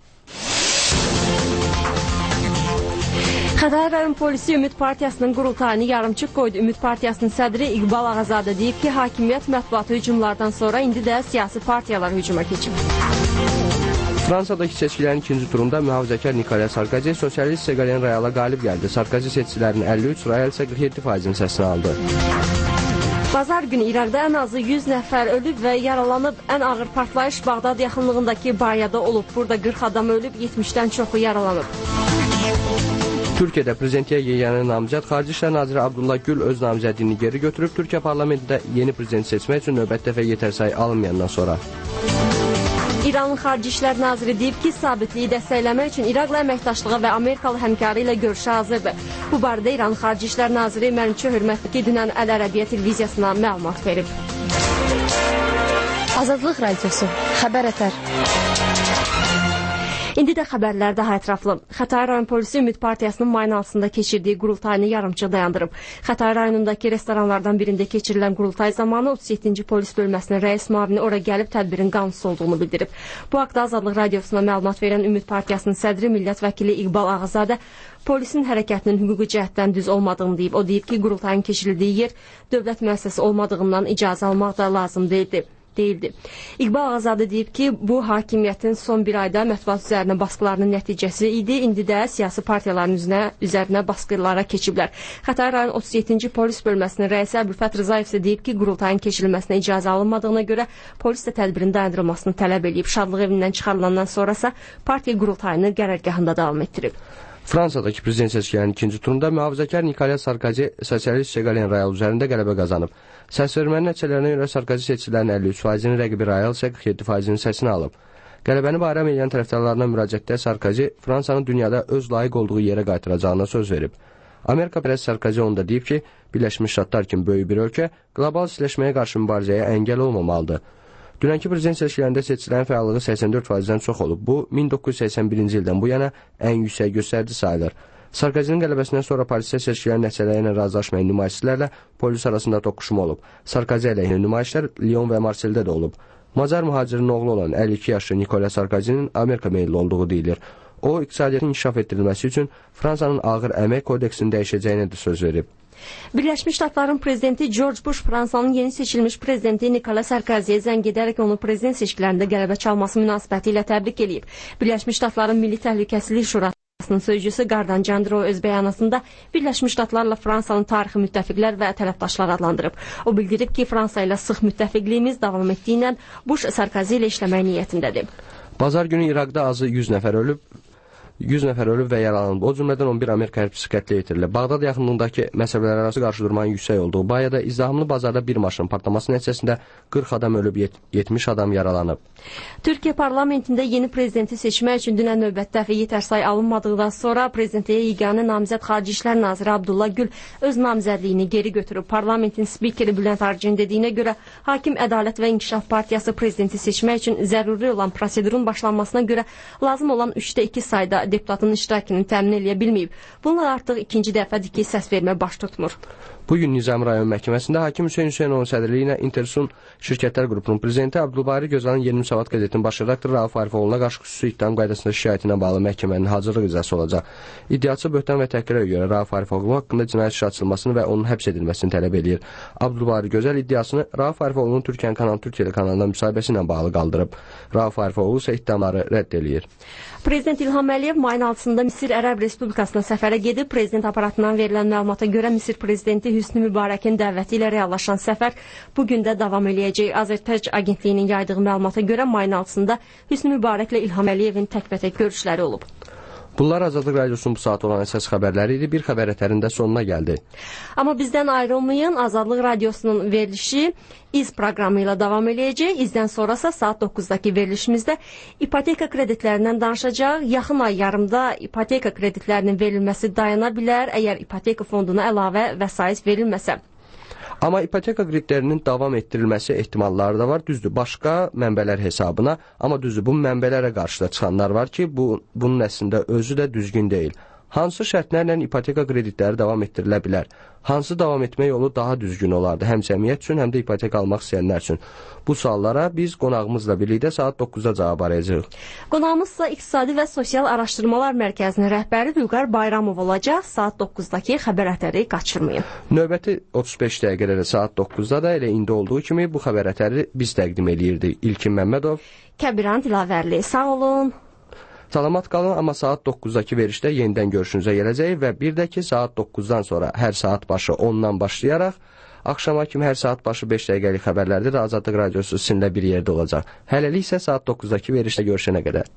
[SPEAKER 1] Xətai rayon polisi Ümid Partiyasının qurultayını yarımçıq qoydu. Ümid Partiyasının sədri İqbal Ağazadə deyib ki, hakimiyyət mətbuatı hücumlardan sonra indi də siyasi partiyalar hücuma keçib.
[SPEAKER 2] Fransadakı seçkilərin ikinci turunda mühafizəkar Nikola Sarkozy sosialist Seqalen Royala qalib gəldi. Sarkozy seçicilərinin əlli üç, Royal isə qırx yeddi faizin səsini aldı.
[SPEAKER 1] Bazar günü İraqda ən azı yüz nəfər ölüb və yaralanıb. Ən ağır partlayış Bağdad yaxınlığındakı Bayada olub. Burada qırx adam ölüb, yetmişdən çoxu yaralanıb.
[SPEAKER 2] Türkiyədə prezidentliyə yeganə namizəd Xarici İşlər Naziri Abdullah Gül öz namizədliyini geri götürüb. Türkiyə parlamentində yeni prezident seçmək üçün növbət dəfə yetər sayı alınmayandan sonra.
[SPEAKER 1] İranın Xarici İşlər Naziri deyib ki, sabitliyi dəstəkləmək üçün İraqla əməkdaşlığa və Amerikalı həmkarı ilə görüşə hazırdır. Bu barədə İranın Xarici İşlər Naziri Mənimçi Hörmətli ki, dünən Əl Ərəbiyyə televiziyasına məlumat verib.
[SPEAKER 3] Azadlıq Radiosu, xəbər ətər.
[SPEAKER 1] İndi də xəbərlər daha ətraflı. Xətai rayon polisi Ümid Partiyasının mayın altısında keçirdiyi qurultayını yarımçıq dayandırıb. Xətai rayonundakı restoranlardan birində keçirilən qurultay zamanı otuz yeddinci polis bölməsinin rəis müavini ora gəlib tədbirin qanunsuz olduğunu bildirib. Bu haqda Azadlıq Radiosuna məlumat verən Ümid Partiyasının sədri millət vəkili İqbal Ağazadə polisin hərəkətinin hüquqi cəhətdən düz olmadığını deyib. O deyib ki, qurultayın keçirildiyi yer dövlət müəssisəsi olmadığından icazə almaq da lazım deyildi. Deyildi. İqbal Ağazadə deyib ki, bu hakimiyyətin son bir ayda mətbuat üzərinə baskılarının nəticəsi idi. İndi də siyasi partiyaların üzünə, üzərinə baskılara keçiblər. Xətai rayon otuz yeddinci polis bölməsinin rəisi Əbülfət Rızayev isə deyib ki, qurultayın keçirilməsinə icazə alınmadığına görə polis də tədbirin dayandırılmasını tələb edib. Şadlıq evindən çıxarılandan sonrasa partiya qurultayını qərargahında davam etdirib.
[SPEAKER 2] Fransadakı prezident seçkilərinin ikinci turunda mühafizəkar Nikolas Sarkozy sosialist Segalen Royal üzərində qələbə qazanıb. Səsvermənin nəticələrinə görə Sarkozy seçicilərin əlli üç faizinin, rəqibi Royal isə qırx yeddi faizinin səsini alıb. Qələbəni bayram edən tərəfdarlarına müraciətdə Sarkozy Fransanın dünyada öz layiq olduğu yerə qaytaracağına söz verib. Amerika pərəst Sarkozy onda deyib ki, Birləşmiş Ştatlar kimi böyük bir ölkə qlobal istiləşməyə qarşı mübarizəyə əngəl olmamalıdır. Dünənki prezident seçkilərində seçicilərin fəallığı səksən dörd faizdən çox olub. Bu, min doqquz yüz səksən birinci ildən bu yana ən yüksək göstərici sayılır. Sarkozy'nin qələbəsindən sonra Parisdə seçkilərin nəticələri ilə razılaşmayan nümayişçilərlə polis arasında toqquşma olub. Sarkozy əleyhinə nümayişlər Lyon və Marseldə də olub. Macar mühacirinin oğlu olan əlli iki yaşlı Nikolas Sarkozy'nin Amerika meyilli olduğu deyilir. O, iqtisadiyyatın inkişaf etdirilməsi üçün Fransanın ağır əmək kodeksini dəyişəcəyinə də söz verib.
[SPEAKER 1] Birləşmiş Ştatların prezidenti George Bush Fransanın yeni seçilmiş prezidenti Nikolas Sarkozy'yə zəng edərək onu prezident seçkilərində qələbə çalması münasibəti ilə təbrik edib. Birləşmiş Ştatların Milli Təhlükəsizlik Şurasının sözcüsü Gardan Candro öz bəyanatında Birləşmiş Ştatlarla Fransanın tarixi müttəfiqlər və tərəfdaşlar adlandırıb. O bildirib ki, Fransa ilə sıx müttəfiqliyimiz davam etdiyindən Bush Sarkozy ilə işləmək niyyətindədir.
[SPEAKER 2] Bazar günü İraqda azı yüz nəfər ölüb. yüz nəfər ölüb və yaralanıb. O cümlədən on bir Amerika hərbçisi qətlə yetirilib. Bağdad yaxınlığındakı məsələlər arası qarşıdurmanın yüksək olduğu bayada izdihamlı bazarda bir maşının partlaması nəticəsində qırx adam ölüb, yetmiş adam yaralanıb.
[SPEAKER 1] Türkiyə parlamentində yeni prezidenti seçmək üçün dünən növbətdə dəfə yetərsay alınmadıqdan sonra prezidentliyə yeganə namizəd Xarici İşlər naziri Abdullah Gül öz namizədliyini geri götürüb. Parlamentin spikeri Bülent Arıcı'nın dediyinə görə Hakim Ədalət və İnkişaf Partiyası prezidenti seçmək üçün zəruri olan prosedurun başlanmasına görə lazım olan üçdə iki sayda deputatın iştirakını təmin edə bilməyib. Bunlar artıq ikinci dəfədir ki, səs vermə baş tutmur.
[SPEAKER 2] Bugün Nizami rayon məhkəməsində hakim Hüseyn Hüseynovun sədrliyi ilə Intersun şirkətlər qrupunun prezidenti Abdülbari Gözəlin yeni Müsavat qəzetinin baş redaktoru Rauf Arifoğlu'na qarşı xüsusi ittiham qaydasında şikayəti ilə bağlı məhkəmənin hazırlıq icrası olacaq. İddiaçı böhtan və təhqirə görə Rauf Arifoğlu haqqında cinayət işi açılmasını və onun həbs edilməsini tələb edir. Abdülbari Gözəl iddiasını Rauf Arifoğlu'nun Türkiyənin Kanal Türk telekanalında müsahibəsi ilə bağlı qaldırıb. Rauf Arifoğlu isə iddiaları rədd edir.
[SPEAKER 1] Prezident İlham Əliyev mayın altısında Misir Ərəb Respublikasına səfərə gedib. Prezident aparatından verilən məlumata görə Misir prezidenti Hüsnü Mübarəkin dəvəti ilə reallaşan səfər bugün də davam eləyəcək. Azərtəc agentliyinin yaydığı məlumata görə mayın altısında Hüsnü Mübarəklə İlham Əliyevin təkbətək görüşləri olub.
[SPEAKER 2] Bunlar Azadlıq Radiosunun bu saat olan əsas xəbərləri idi. Bir xəbər ətərində sonuna gəldi.
[SPEAKER 1] Amma bizdən ayrılmayın. Azadlıq Radiosunun verilişi İz proqramı ilə davam eləyəcək. İzdən sonrasa saat doqquzda verilişimizdə ipoteka kreditlərindən danışacaq. Yaxın ay yarımda ipoteka kreditlərinin verilməsi dayana bilər, əgər ipoteka fonduna əlavə vəsait verilməsə.
[SPEAKER 2] Amma ipoteka kreditlərinin davam etdirilməsi ehtimalları da var. Düzdür, başqa mənbələr hesabına. Amma düzdür, bu mənbələrə qarşı da çıxanlar var ki, bu, bunun əslində özü də düzgün deyil. Hansı şərtlərlə ipoteka kreditləri davam etdirilə bilər? Hansı davam etmə yolu daha düzgün olardı? Həm cəmiyyət üçün, həm də ipoteka almaq istəyənlər üçün. Bu suallara biz qonağımızla birlikdə saat doqquzda cavab arayacağıq.
[SPEAKER 1] Qonağımızsa İqtisadi və Sosial Araşdırmalar Mərkəzinin rəhbəri Vüqar Bayramov olacaq. Saat doqquzdakı xəbər ətəri qaçırmayın.
[SPEAKER 2] Növbəti otuz beş dəqiqələrə saat doqquzda da elə indi olduğu kimi bu xəbər ətəri biz təqdim edirdik. İlkin Məmmədov,
[SPEAKER 1] Kəbiran Dilavərli, sağ olun.
[SPEAKER 2] Salamat qalın, amma saat doqquzdakı verişdə yenidən görüşünüzə gələcək və bir də ki, saat doqquzdan sonra hər saat başı ondan başlayaraq, axşama kimi hər saat başı beş dəqiqəlik xəbərlərdə də Azadlıq Radiosu sizinlə bir yerdə olacaq. Hələlik isə saat doqquzdakı verişdə görüşənə qədər.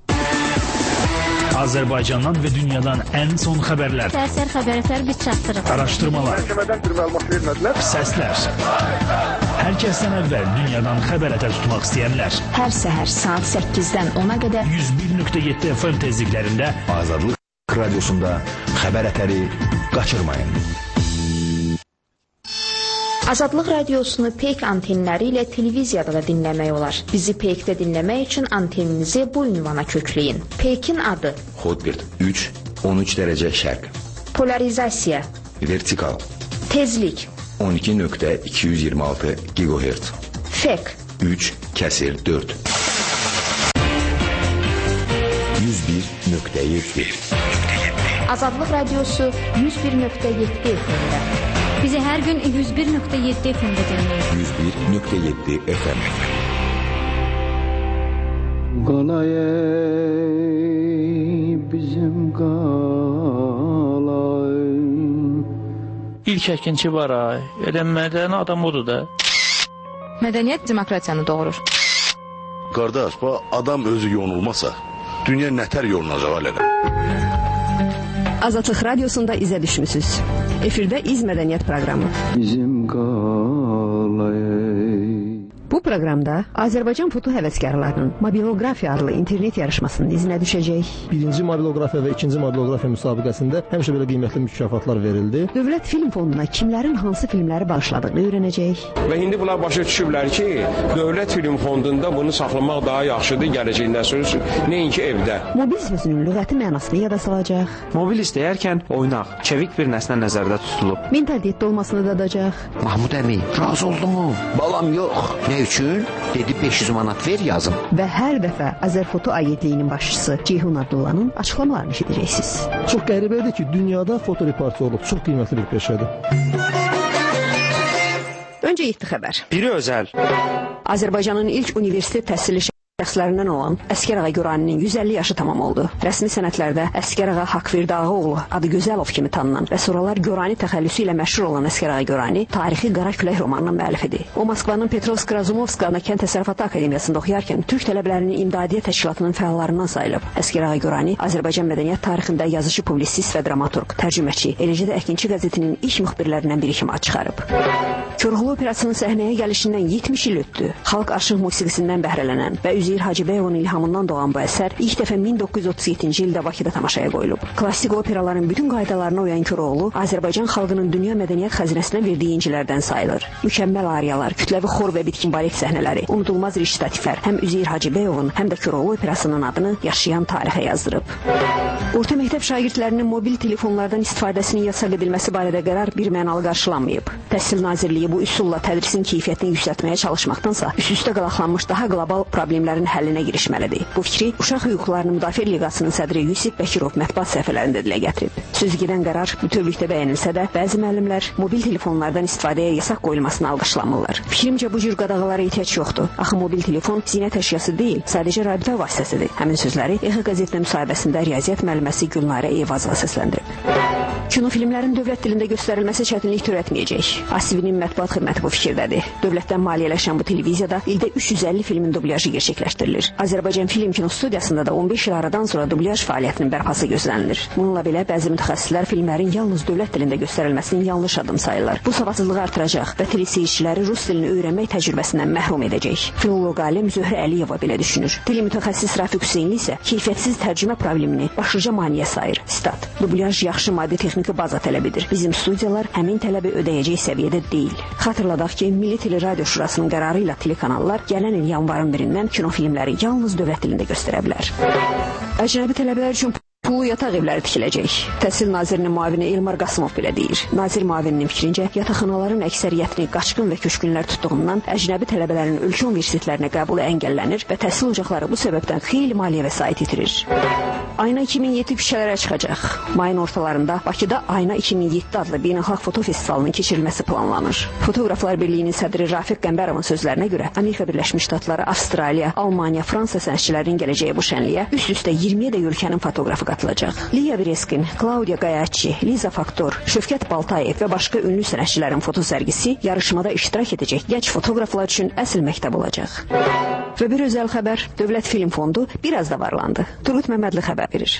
[SPEAKER 11] Azərbaycandan və dünyadan ən son xəbərlər.
[SPEAKER 6] Səhər xəbərlər biz çatdırırıq.
[SPEAKER 11] Araşdırmalar.
[SPEAKER 12] Məhkəmədən bir məlumat vermədilər.
[SPEAKER 11] Səslər. Hər kəsdən əvvəl dünyadan xəbər ətər tutmaq istəyənlər.
[SPEAKER 10] Hər səhər saat səkkizdən ona qədər
[SPEAKER 11] yüz bir nöqtə yeddi F M tezliklərində
[SPEAKER 13] Azadlıq Radiosunda xəbər ətəri qaçırmayın.
[SPEAKER 10] Azadlıq radiosunu Peyk antenləri ilə televiziyada da dinləmək olar. Bizi Peykdə dinləmək üçün anteninizi bu ünvana kökləyin. Peykin adı:
[SPEAKER 13] Hotbird üç on üç dərəcə şərq.
[SPEAKER 10] Polarizasiya:
[SPEAKER 13] Vertikal.
[SPEAKER 10] Tezlik:
[SPEAKER 13] on iki nöqtə iki yüz iyirmi altı gigahertz.
[SPEAKER 10] Fek:
[SPEAKER 13] üç kəsir dörd. yüz bir nöqtə yeddi.
[SPEAKER 10] Azadlıq radiosu yüz bir nöqtə yeddi F M-də.
[SPEAKER 6] Bizi hər gün yüz bir nöqtə yeddi F M-də dinləyin.
[SPEAKER 13] yüz bir nöqtə yeddi F M.
[SPEAKER 12] Qalay bizim qalay.
[SPEAKER 20] İlk əkinçi var ay. Elə mədəni adam odur da.
[SPEAKER 3] Mədəniyyət demokratiyanı doğurur.
[SPEAKER 21] Qardaş, bu adam özü yonulmasa, dünya nətər yolunacaq alədə?
[SPEAKER 14] Azadlıq radiosunda izə düşmüsünüz. Efirdə İz Mədəniyyət proqramı.
[SPEAKER 12] Bizim qalay.
[SPEAKER 14] Bu proqramda Azərbaycan foto həvəskarlarının mobilografiya adlı internet yarışmasının izinə düşəcək.
[SPEAKER 22] Birinci mobilografiya və ikinci mobilografiya müsabiqəsində həmişə belə qiymətli mükafatlar verildi.
[SPEAKER 14] Dövlət Film Fonduna kimlərin hansı filmləri bağışladığını öyrənəcək.
[SPEAKER 23] Və indi bunlar başa düşüblər ki, Dövlət Film Fondunda bunu saxlamaq daha yaxşıdır gələcək nəsil üçün, nəinki evdə.
[SPEAKER 14] Mobil sözünün lüğəti mənasını yada salacaq.
[SPEAKER 24] Mobil istəyərkən oynaq, çevik bir nəsnə nəzərdə tutulub.
[SPEAKER 14] Mentalitet olmasını dadacaq.
[SPEAKER 25] Mahmud əmi, razı oldu mu? Balam yox. Nə üçün? Dedi beş yüz manat ver yazım.
[SPEAKER 14] Və hər dəfə Azərfoto agentliyinin başçısı Ceyhun Abdullahın açıqlamalarını eşidəcəksiniz.
[SPEAKER 22] Çox qəribədir ki, dünyada fotoreportaj olub, çox qiymətli bir peşədir.
[SPEAKER 14] Öncə yeddi xəbər.
[SPEAKER 24] Biri özəl.
[SPEAKER 14] Azərbaycanın ilk universitet təhsili şəxslərindən olan Əskər Ağa Güraninin yüz əlli yaşı tamam oldu. Rəsmi sənədlərdə Əskər Ağa Haqverdi Ağaoğlu adı Gözəlov kimi tanınan və sonralar Gürani təxəllüsü ilə məşhur olan Əskər Ağa Gürani tarixi Qara Külək romanının müəllifidir. O Moskvanın Petrovsk-Razumovsk adına Kənd Təsərrüfatı Akademiyasında oxuyarkən Türk tələbələrinin İmdadiyyə Təşkilatının fəallarından sayılıb. Əskər Ağa Gürani Azərbaycan mədəniyyət tarixində yazıcı, publisist və dramaturq, tərcüməçi, eləcə də Əkinçi qəzetinin ilk müxbirlərindən biri kimi ad çıxarıb. Koroğlu operasının səhnəyə gəlişindən yetmiş il ötdü. Xalq arşiv musiqisindən bəhrələnən və Üzeyir Hacıbəyovun ilhamından doğan bu əsər ilk dəfə min doqquz yüz otuz yeddinci ildə Bakıda tamaşaya qoyulub. Klassik operaların bütün qaydalarına uyan Koroğlu Azərbaycan xalqının dünya mədəniyyət xəzinəsinə verdiyi incilərdən sayılır. Mükəmməl ariyalar, kütləvi xor və bitkin balet səhnələri, unudulmaz riştatiflər həm Üzeyir Hacıbəyovun, həm də Koroğlu operasının adını yaşayan tarixə yazdırıb. Orta məktəb şagirdlərinin mobil telefonlardan istifadəsinin yasaq edilməsi barədə qərar birmənalı qarşılanmayıb. Təhsil Nazirliyi bu üsulla tədrisin keyfiyyətini yüksəltməyə çalışmaqdansa, üst-üstə qalaqlanmış daha qlobal problemlərin həllinə girişməlidir. Bu fikri Uşaq Hüquqlarını Müdafiə Liqasının sədri Yusif Bəkirov mətbuat səhifələrində dilə gətirib. Sözügedən qərar bütövlükdə bəyənilsə də, bəzi müəllimlər mobil telefonlardan istifadəyə yasaq qoyulmasını alqışlamırlar. Fikrimcə bu cür qadağalara ehtiyac yoxdur. Axı mobil telefon zinət əşyası deyil, sadəcə rabitə vasitəsidir. Həmin sözləri E X qəzetlə müsahibəsində riyaziyyat müəlliməsi Gülnarə Eyvazova səsləndirib. Kino filmlərin dövlət dilində göstərilməsi çətinlik törətməyəcək. A S İ V-nin mətbuat xidməti bu fikirdədir. Dövlətdən maliyyələşən bu televiziyada ildə üç yüz əlli filmin dublyajı gerçəkləşdirilir. Azərbaycan Film Kino Studiyasında da on beş il aradan sonra dublyaj fəaliyyətinin bərpası gözlənilir. Bununla belə bəzi mütəxəssislər filmlərin yalnız dövlət dilində göstərilməsinin yanlış adım sayırlar. Bu savadsızlığı artıracaq və teleseyirciləri rus dilini öyrənmək təcrübəsindən məhrum edəcək. Filoloq alim Zöhrə Əliyeva belə düşünür. Dil mütəxəssis Rafiq Hüseynli isə keyfiyyətsiz tərcümə problemini başlıca maneə sayır. Stat: dublyaj yaxşı maddi texniki baza tələbidir. Bizim studiyalar həmin tələbi ödəyəcək səviyyədə deyil. Xatırladaq ki, Milli Teleradio Şurasının qərarı ilə telekanallar gələn il yanvarın birindən kino filmləri yalnız dövlət dilində göstərə bilər. Əcnəbi tələbələr üçün pullu yataq evləri tikiləcək. Təhsil Nazirinin müavini Elmar Qasımov belə deyir. Nazir müavininin fikrincə, yataqxanaların əksəriyyətini qaçqın və köçkünlər tutduğundan əcnəbi tələbələrin ölkə universitetlərinə qəbulu əngəllənir və təhsil ocaqları bu səbəbdən xeyli maliyyə vəsait itirir. Ayna iki min yeddi küçələrə çıxacaq. Mayın ortalarında Bakıda Ayna iki min yeddi adlı beynəlxalq foto festivalının keçirilməsi planlanır. Fotoqraflar Birliyinin sədri Rafiq Qəmbərovun sözlərinə görə Amerika Birləşmiş Ştatları, Avstraliya, Almaniya, Fransa sənətçilərinin gələcəyi bu şənliyə üst-üstə iyirmiyə də ölkənin fotoqrafı qatılacaq. Liya Breskin, Claudia Gayacci, Liza Faktor, Şövkət Baltayev və başqa ünlü sənətçilərin foto sərgisi yarışmada iştirak edəcək gənc fotoqraflar üçün əsl məktəb olacaq. Və bir özəl xəbər, Dövlət Film Fondu biraz da varlandı. Turgut Məmmədli xəbər verir.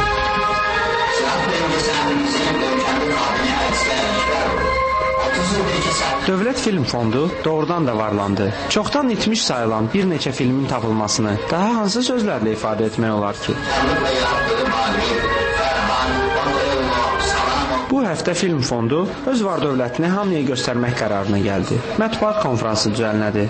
[SPEAKER 24] Dövlət Film Fondu doğrudan da varlandı. Çoxdan itmiş sayılan bir neçə filmin tapılmasını daha hansı sözlərlə ifadə etmək olar ki? Bu həftə Film Fondu öz var dövlətini hamıya göstərmək qərarına gəldi. Mətbuat konfransı düzənlədi.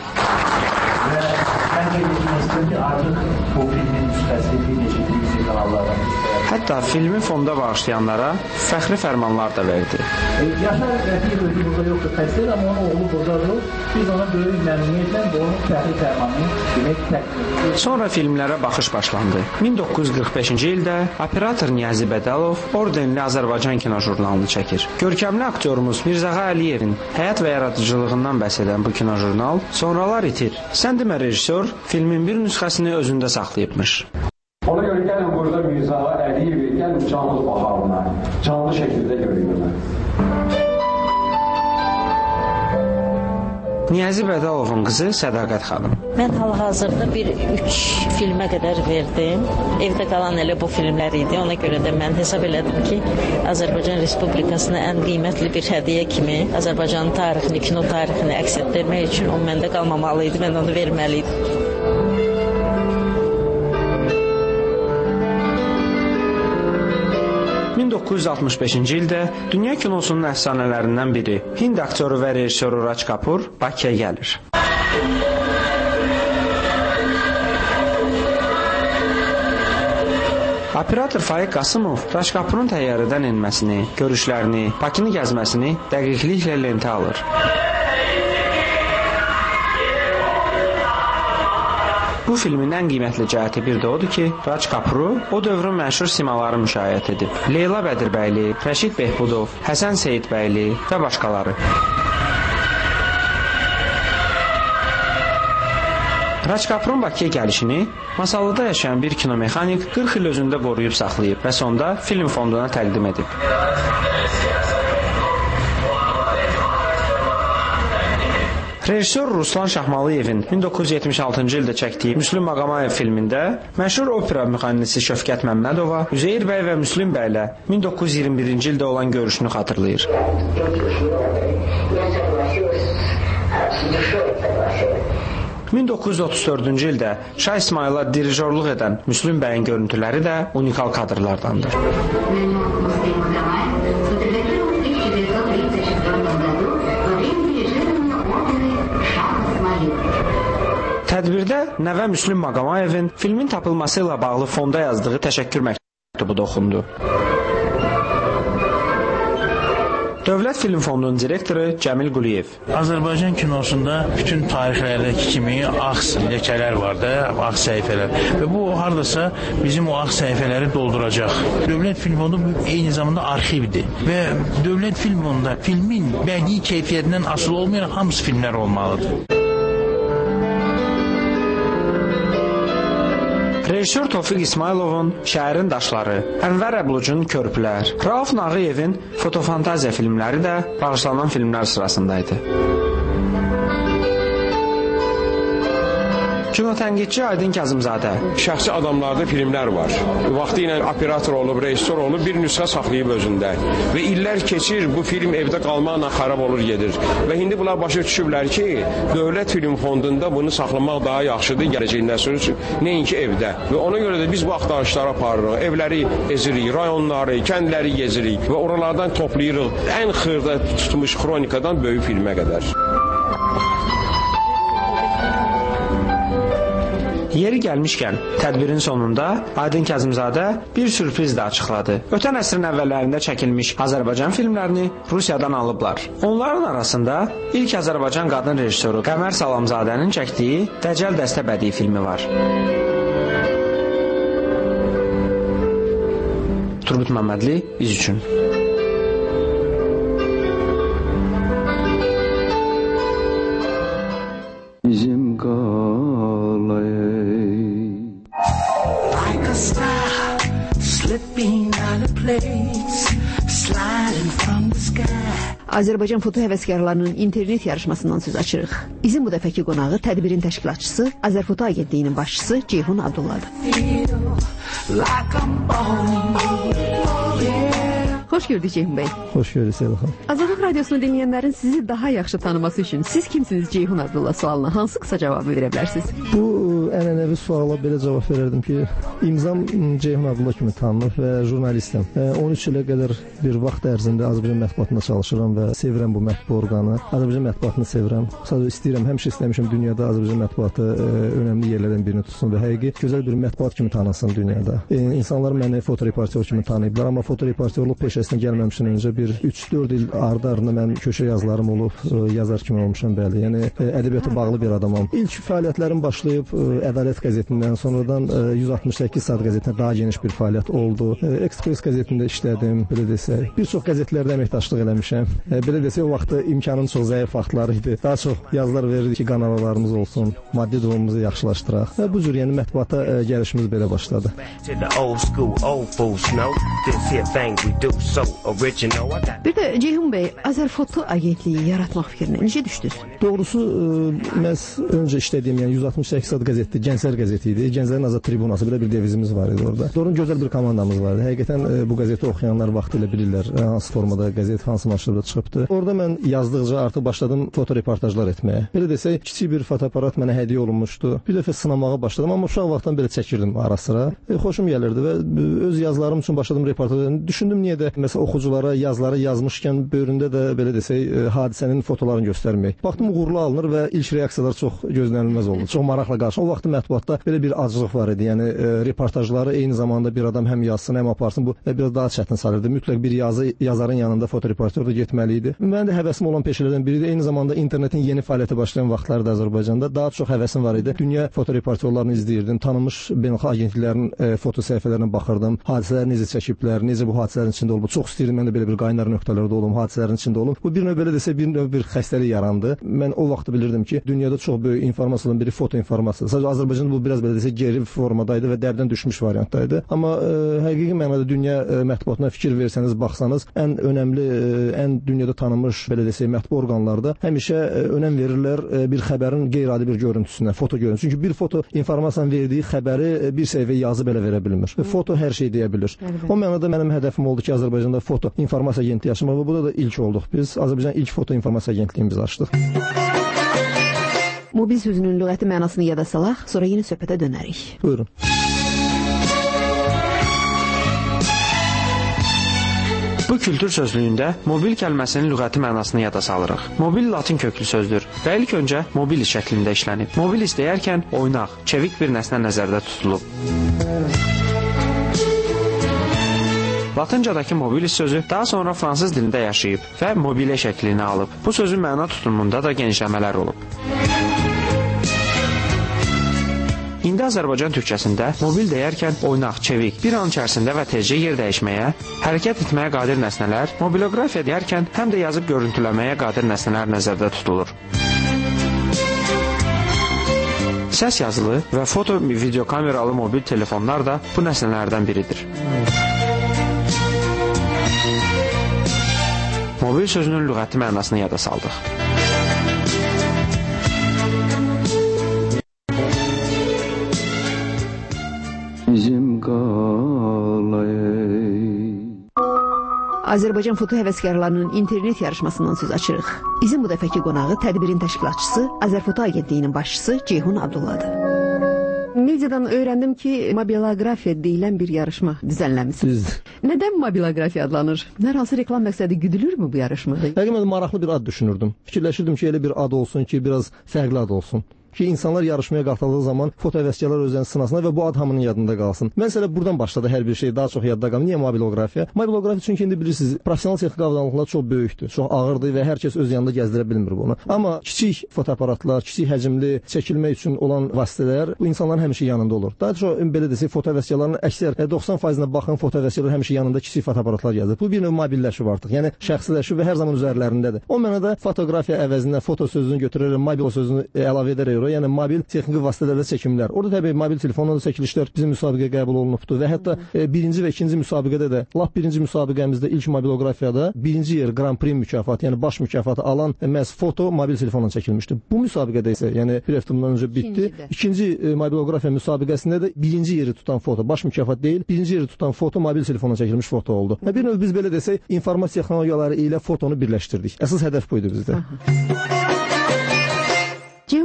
[SPEAKER 24] Hətta filmi fonda bağışlayanlara fəxri fərmanlar da verdi.
[SPEAKER 4] Yaşar Rəfiq özü burada yoxdur, xəstədir, amma onun oğlu buradadır. Biz ona böyük məmnuniyyətlə bu onun fəxri fərmanını demək təklif.
[SPEAKER 24] Sonra filmlərə baxış başlandı. min doqquz yüz qırx beşinci ildə operator Niyazi Bədəlov ordenli Azərbaycan kinojurnalını çəkir. Görkəmli aktyorumuz Mirzağa Əliyevin həyat və yaradıcılığından bəhs edən bu kinojurnal sonralar itir. Sən demə rejissor filmin bir nüsxəsini özündə saxlayıbmış.
[SPEAKER 5] Ona görə gəlin burada Mirzağa Əliyevi gəlin canlı baxarına, canlı şəkildə görürlər.
[SPEAKER 24] Niyazi Bədalovun qızı Sədaqət xanım.
[SPEAKER 7] Mən hal-hazırda bir üç filmə qədər verdim. Evdə qalan elə bu filmlər idi. Ona görə də mən hesab elədim ki, Azərbaycan Respublikasına ən qiymətli bir hədiyyə kimi Azərbaycanın tarixini, kino tarixini əks etdirmək üçün o məndə qalmamalı idi. Mən onu verməli idim. min doqquz yüz altmış beşinci ildə dünya kinosunun əfsanələrindən biri Hind aktyoru və rejissoru Raj Kapoor Bakıya gəlir. Operator Faiq Qasımov Raj Kapoorun təyyarədən enməsini, görüşlərini, Bakını gəzməsini dəqiqliklə lentə alır. Bu filmin ən qiymətli cəhəti bir də odur ki, Raj Kapoor'u o dövrün məşhur simaları müşayiət edib. Leyla Bədirbəyli, Rəşid Behbudov, Həsən Seyidbəyli və başqaları. Raj Kapoor'un Bakıya gəlişini Masallıda yaşayan bir kinomexanik qırx il özündə qoruyub saxlayıb və sonda Film Fonduna təqdim edib. Rejissor Ruslan Şahmalıyevin min doqquz yüz yetmiş altıncı ildə çəkdiyi Müslüm Maqamayev filmində məşhur opera müğənnisi Şövkət Məmmədova Üzeyir bəy və Müslüm bəylə min doqquz yüz iyirmi birinci ildə olan görüşünü xatırlayır. min doqquz yüz otuz dördüncü ildə Şah İsmayıla dirijorluq edən Müslüm bəyin görüntüləri də unikal kadrlardandır. Tədbirdə nəvə Müslüm Maqamayevin filmin tapılması ilə bağlı fonda yazdığı təşəkkür məktubu da oxundu. Dövlət Film Fondunun direktoru Cəmil Quliyev.
[SPEAKER 20] Azərbaycan kinosunda bütün tarixlərdəki kimi ağ ləkələr var da, ağ səhifələr. Və bu hardasa bizim o ağ səhifələri dolduracaq. Dövlət Film Fondu eyni zamanda arxivdir. Və Dövlət Film Fondunda filmin bədii keyfiyyətindən asılı olmayan hamısı filmlər olmalıdır. Rejissor Tofiq İsmayılovun Şəhərin daşları, Ənvər Əblucun Körpülər, Rauf Nağıyevin fotofantaziya filmləri də bağışlanan filmlər sırasındaydı. Kinotənqidçi Aydın Kazımzadə.
[SPEAKER 23] Şəxsi adamlarda filmlər var. Vaxtı ilə operator olub, rejissor olub, bir nüsxə saxlayıb özündə. Və illər keçir, bu film evdə qalmaqla xarab olur gedir. Və indi bunlar başa düşüblər ki, Dövlət Film Fondunda bunu saxlamaq daha yaxşıdır, gələcək nəsil üçün, nəinki evdə. Və ona görə də biz bu axtarışları aparırıq, evləri ezirik, rayonları, kəndləri gezirik və oralardan toplayırıq ən xırda tutmuş xronikadan böyük filmə qədər.
[SPEAKER 24] Yeri gəlmişkən, tədbirin sonunda Aydın Kazımzadə bir sürpriz də açıqladı. Ötən əsrin əvvəllərində çəkilmiş Azərbaycan filmlərini Rusiyadan alıblar. Onların arasında ilk Azərbaycan qadın rejissoru Qəmər Salamzadənin çəkdiyi Dəcəl Dəstə bədii filmi var. Turgut Məmmədli, İz üçün.
[SPEAKER 12] Bizim qalay
[SPEAKER 14] Azərbaycan foto həvəskarlarının internet yarışmasından söz açırıq. İzin bu dəfəki qonağı tədbirin təşkilatçısı, Azərfoto Agentliyinin başçısı Ceyhun Abdulladır. Xoş gördük Ceyhun bəy.
[SPEAKER 22] Xoş gördük Seyla xanım.
[SPEAKER 14] Azadlıq Radiosunu dinləyənlərin sizi daha yaxşı tanıması üçün siz kimsiniz Ceyhun Abdullah sualına hansı qısa cavabı verə bilərsiniz?
[SPEAKER 22] Bu ənənəvi suala belə cavab verərdim ki, imzam Ceyhun Abdullah kimi tanınır və jurnalistəm. on üç ilə qədər bir vaxt ərzində Azərbaycan mətbuatında çalışıram və sevirəm bu mətbu orqanı. Azərbaycan mətbuatını sevirəm. Sadəcə istəyirəm, həmişə istəmişəm dünyada Azərbaycan mətbuatı ə, önəmli yerlərdən birini tutsun və həqiqi gözəl bir mətbuat kimi tanınsın dünyada. E, insanlar məni fotoreportyor kimi tanıyıblar, amma fotoreportyorluq peşəsinə gəlməmişdən öncə bir üç dörd il ardı-ardına mən köşə yazılarım olub, ə, yazar kimi olmuşam bəli. Yəni ə, ədəbiyyata bağlı bir adamam. İlk fəaliyyətlərim başlayıb ə, Ədalət qəzetindən, sonradan ə, yüz altmış səkkiz saat qəzetində daha geniş bir fəaliyyət oldu. Ə, Express qəzetində işlədim, belə desək. Bir çox qəzetlərdə əməkdaşlıq eləmişəm. Ə, belə desək, o vaxtda imkanın çox zəif vaxtları idi. Daha çox yazılar verirdik ki, qanallarımız olsun, maddi durumumuzu yaxşılaşdıraq. Və bu cür yəni mətbuata ə, gəlişimiz belə başladı.
[SPEAKER 14] Bir də Ceyhun bəy, Azərfoto agentliyi yaratmaq fikrinə necə düşdünüz?
[SPEAKER 22] Doğrusu ə, məhz öncə işlədiyim, yəni yüz altmış səkkiz saat qəzeti, Gənclər qəzeti idi. Gənclərin Azad Tribunası belə bir devizimiz var idi orada. Doğrudan gözəl bir komandamız vardı. Həqiqətən ə, bu qəzeti oxuyanlar vaxtilə bilirlər hansı formada qəzet, hansı marşrutda çıxıbdı. Orada mən yazdıqca artıq başladım fotoreportajlar etməyə. Belə desək, kiçik bir fotoaparat mənə hədiyyə olunmuşdu. Bir dəfə sınamağa başladım, amma uşaq vaxtdan belə çəkirdim ara-sıra. E, xoşum gəlirdi və öz yazılarım üçün başladım reportaj. Düşündüm niyə də məsələn oxuculara yazıları yazmışkən böyründə də belə desək ə, hadisənin fotolarını göstərmək. Baxdım uğurlu alınır və ilk reaksiyalar çox gözlənilməz oldu. Çox maraqla qarşı. O vaxt mətbuatda belə bir acılıq var idi. Yəni e, reportajları eyni zamanda bir adam həm yazsın, həm aparsın. Bu e, biraz daha çətin salırdı. Mütləq bir yazı yazarın yanında fotoreportyor da getməli idi. Mənim də həvəsim olan peşələrdən biri idi. Eyni zamanda internetin yeni fəaliyyətə başlayan vaxtlarda Azərbaycanda daha çox həvəsim var idi. Dünya fotoreportyorlarını izləyirdim. Tanınmış beynəlxalq agentliklərin e, foto səhifələrinə baxırdım. Hadisələr necə çəkiblər, necə bu hadisələrin içində olub. Çox istəyirdim mən də belə bir qaynar nöqtələrdə olum, hadisələrin içində olum. Bu bir növ belə desə bir növ bir xəstəlik yarandı. Mən o vaxt bilirdim ki, dünyada çox böyük informasiyadan biri foto informasiya. Sadəcə Azərbaycanda bu biraz belə desə geri formadaydı və dəbdən düşmüş variantdaydı. Amma ə, həqiqi mənada dünya ə, mətbuatına fikir versəniz, baxsanız, ən önəmli, ə, ən dünyada tanınmış belə desək mətbu orqanlarda həmişə ə, önəm verirlər ə, bir xəbərin qeyri-adi bir görüntüsünə, foto görüntüsü. Çünki bir foto informasiyanın verdiyi xəbəri ə, bir səhifəyə yazı belə verə bilmir. Hı. Foto hər şey deyə bilir. Əlbəttə. O mənada mənim hədəfim oldu ki, Azərbaycanda foto informasiya agentliyi açmaq və bu da ilk olduq. Biz Azərbaycan ilk foto informasiya agentliyimizi açdıq.
[SPEAKER 14] Mobil sözünün lüğəti mənasını yada salaq, sonra yeni söhbətə dönərik.
[SPEAKER 22] Buyurun.
[SPEAKER 24] Bu kültür sözlüyündə mobil kəlməsinin lüğəti mənasını yada salırıq. Mobil latin köklü sözdür və ilk öncə mobil şəklində işlənib. Mobil istəyərkən oynaq, çevik bir nəsnə nəzərdə tutulub. Latıncadakı mobilis sözü daha sonra fransız dilində yaşayıb və mobile şəklini alıb. Bu sözün məna tutumunda da genişləmələr olub. İndi Azərbaycan türkçəsində mobil deyərkən oynaq, çevik, bir an içərisində və tezcə yer dəyişməyə, hərəkət etməyə qadir nəsnələr, mobilografiya deyərkən həm də yazıb görüntüləməyə qadir nəsnələr nəzərdə tutulur. Səs yazılı və foto video kameralı mobil telefonlar da bu nəsnələrdən biridir. Mobil sözünün lüğəti mənasını yada saldıq.
[SPEAKER 12] Bizim qalay.
[SPEAKER 14] Azərbaycan foto həvəskarlarının internet yarışmasından söz açırıq. Bizim bu dəfəki qonağı tədbirin təşkilatçısı, Azərfoto agentliyinin başçısı Ceyhun Abdullahdır. Mediadan öyrəndim ki, mobilografiya deyilən bir yarışma düzənləmisiniz. Nədən mobilografiya adlanır? Hər hansı reklam məqsədi güdülürmü bu yarışmada?
[SPEAKER 22] Həqiqətən maraqlı bir ad düşünürdüm. Fikirləşirdim ki, elə bir ad olsun ki, biraz fərqli ad olsun. Ki insanlar yarışmaya qalxdığı zaman foto həvəskarlar özlərini sınasınlar və bu ad hamının yadında qalsın. Məsələ buradan başladı hər bir şey daha çox yadda qalır. Niyə mobilografiya? Mobilografiya çünki indi bilirsiniz, professional texniki avadanlıqlar çox böyükdür, çox ağırdır və hər kəs öz yanında gəzdirə bilmir bunu. Amma kiçik fotoaparatlar, kiçik həcmli çəkilmək üçün olan vasitələr bu insanların həmişə yanında olur. Daha çox belə desək, foto həvəskarlarının əksər doxsan faizinə baxın foto həvəskarlar həmişə yanında kiçik fotoaparatlar gəzir. Bu bir növ mobilləşib artıq. Yəni şəxsiləşib və hər zaman üzərlərindədir. O mənada fotoqrafiya əvəzinə foto sözünü götürərək mobil sözünü əlavə edərək, yəni mobil texniki vasitələrlə çəkimlər. Orada təbii mobil telefonla da çəkilişlər bizim müsabiqəyə qəbul olunubdu və hətta e, birinci və ikinci müsabiqədə də, lap birinci müsabiqəmizdə ilk mobilografiyada birinci yer Grand Prix mükafatı, yəni baş mükafatı alan e, məhz foto mobil telefonla çəkilmişdi. Bu müsabiqədə isə, yəni bir həftə bundan öncə bitdi. İkincidə. İkinci e, mobilografiya müsabiqəsində də birinci yeri tutan foto, baş mükafat deyil, birinci yeri tutan foto mobil telefonla çəkilmiş foto oldu. Və bir növ biz belə desək, informasiya texnologiyaları ilə fotonu birləşdirdik. Əsas hədəf buydu bizdə.
[SPEAKER 14] Ceyhun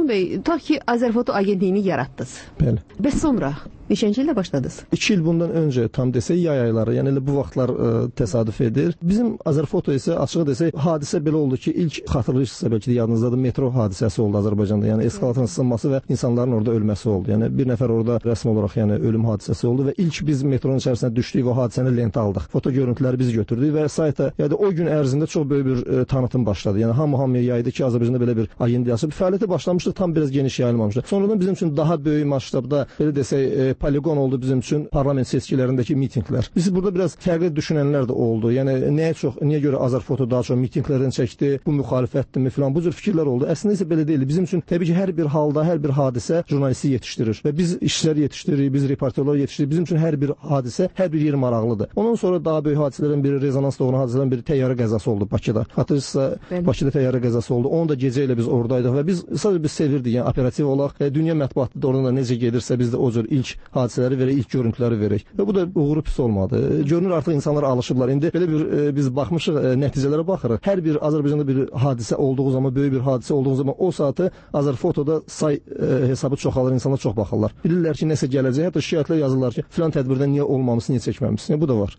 [SPEAKER 14] Ceyhun bəy, tutaq ki, Azərfoto agentliyini yaratdınız.
[SPEAKER 22] Bəli.
[SPEAKER 14] Bəs sonra neçənci ildə başladınız?
[SPEAKER 22] İki il bundan öncə tam desək yay ayları, yəni elə bu vaxtlar ə, təsadüf edir. Bizim Azərfoto isə açıq desək hadisə belə oldu ki, ilk xatırlayırsınızsa bəlkə də yadınızdadır, metro hadisəsi oldu Azərbaycanda. Yəni eskalatorun sınması və insanların orada ölməsi oldu. Yəni bir nəfər orada rəsmi olaraq yəni ölüm hadisəsi oldu və ilk biz metronun içərisinə düşdük və o hadisəni lentə aldıq. Foto görüntüləri biz götürdük və sayta yəni o gün ərzində çox böyük bir ə, tanıtım başladı. Yəni hamı hamıya yaydı ki, Azərbaycanda belə bir agentliya fəaliyyətə başlamışdı, tam biraz geniş yayılmamışdı. Sonradan bizim üçün daha böyük masştabda belə desək e, poligon oldu bizim üçün parlament seçkilərindəki mitinqlər. Biz burada biraz fərqli düşünənlər də oldu. Yəni nəyə çox, niyə görə Azərfoto daha çox mitinqlərdən çəkdi, bu müxalifətdirmi filan bu cür fikirlər oldu. Əslində isə belə deyil. Bizim üçün təbii ki, hər bir halda, hər bir hadisə jurnalisti yetişdirir və biz işçilər yetişdiririk, biz reporterlər yetişdiririk. Bizim üçün hər bir hadisə, hər bir yer maraqlıdır. Ondan sonra daha böyük hadisələrdən biri, rezonans doğuran hadisələrdən biri təyyarə qəzası oldu Bakıda. Xatırlayırsınızsa, Bakıda təyyarə qəzası oldu. Onu da gecə ilə biz oradaydıq və biz sadəcə biz sevirdik. Yəni operativ olaraq e, dünya mətbuatı da oradan da necə gedirsə biz də o cür ilk hadisələri verək, ilk görüntüləri verək. Və bu da uğuru pis olmadı. E, görünür artıq insanlar alışıblar. İndi belə bir e, biz baxmışıq e, nəticələrə baxırıq. Hər bir Azərbaycanda bir hadisə olduğu zaman, böyük bir hadisə olduğu zaman o saatı Azərfotoda say e, hesabı çoxalır, insanlar çox baxırlar. Bilirlər ki, nəsə gələcək. Hətta şikayətlər yazırlar ki, filan tədbirdən niyə olmamışsın, niyə çəkməmişsin. Yəni, bu da var.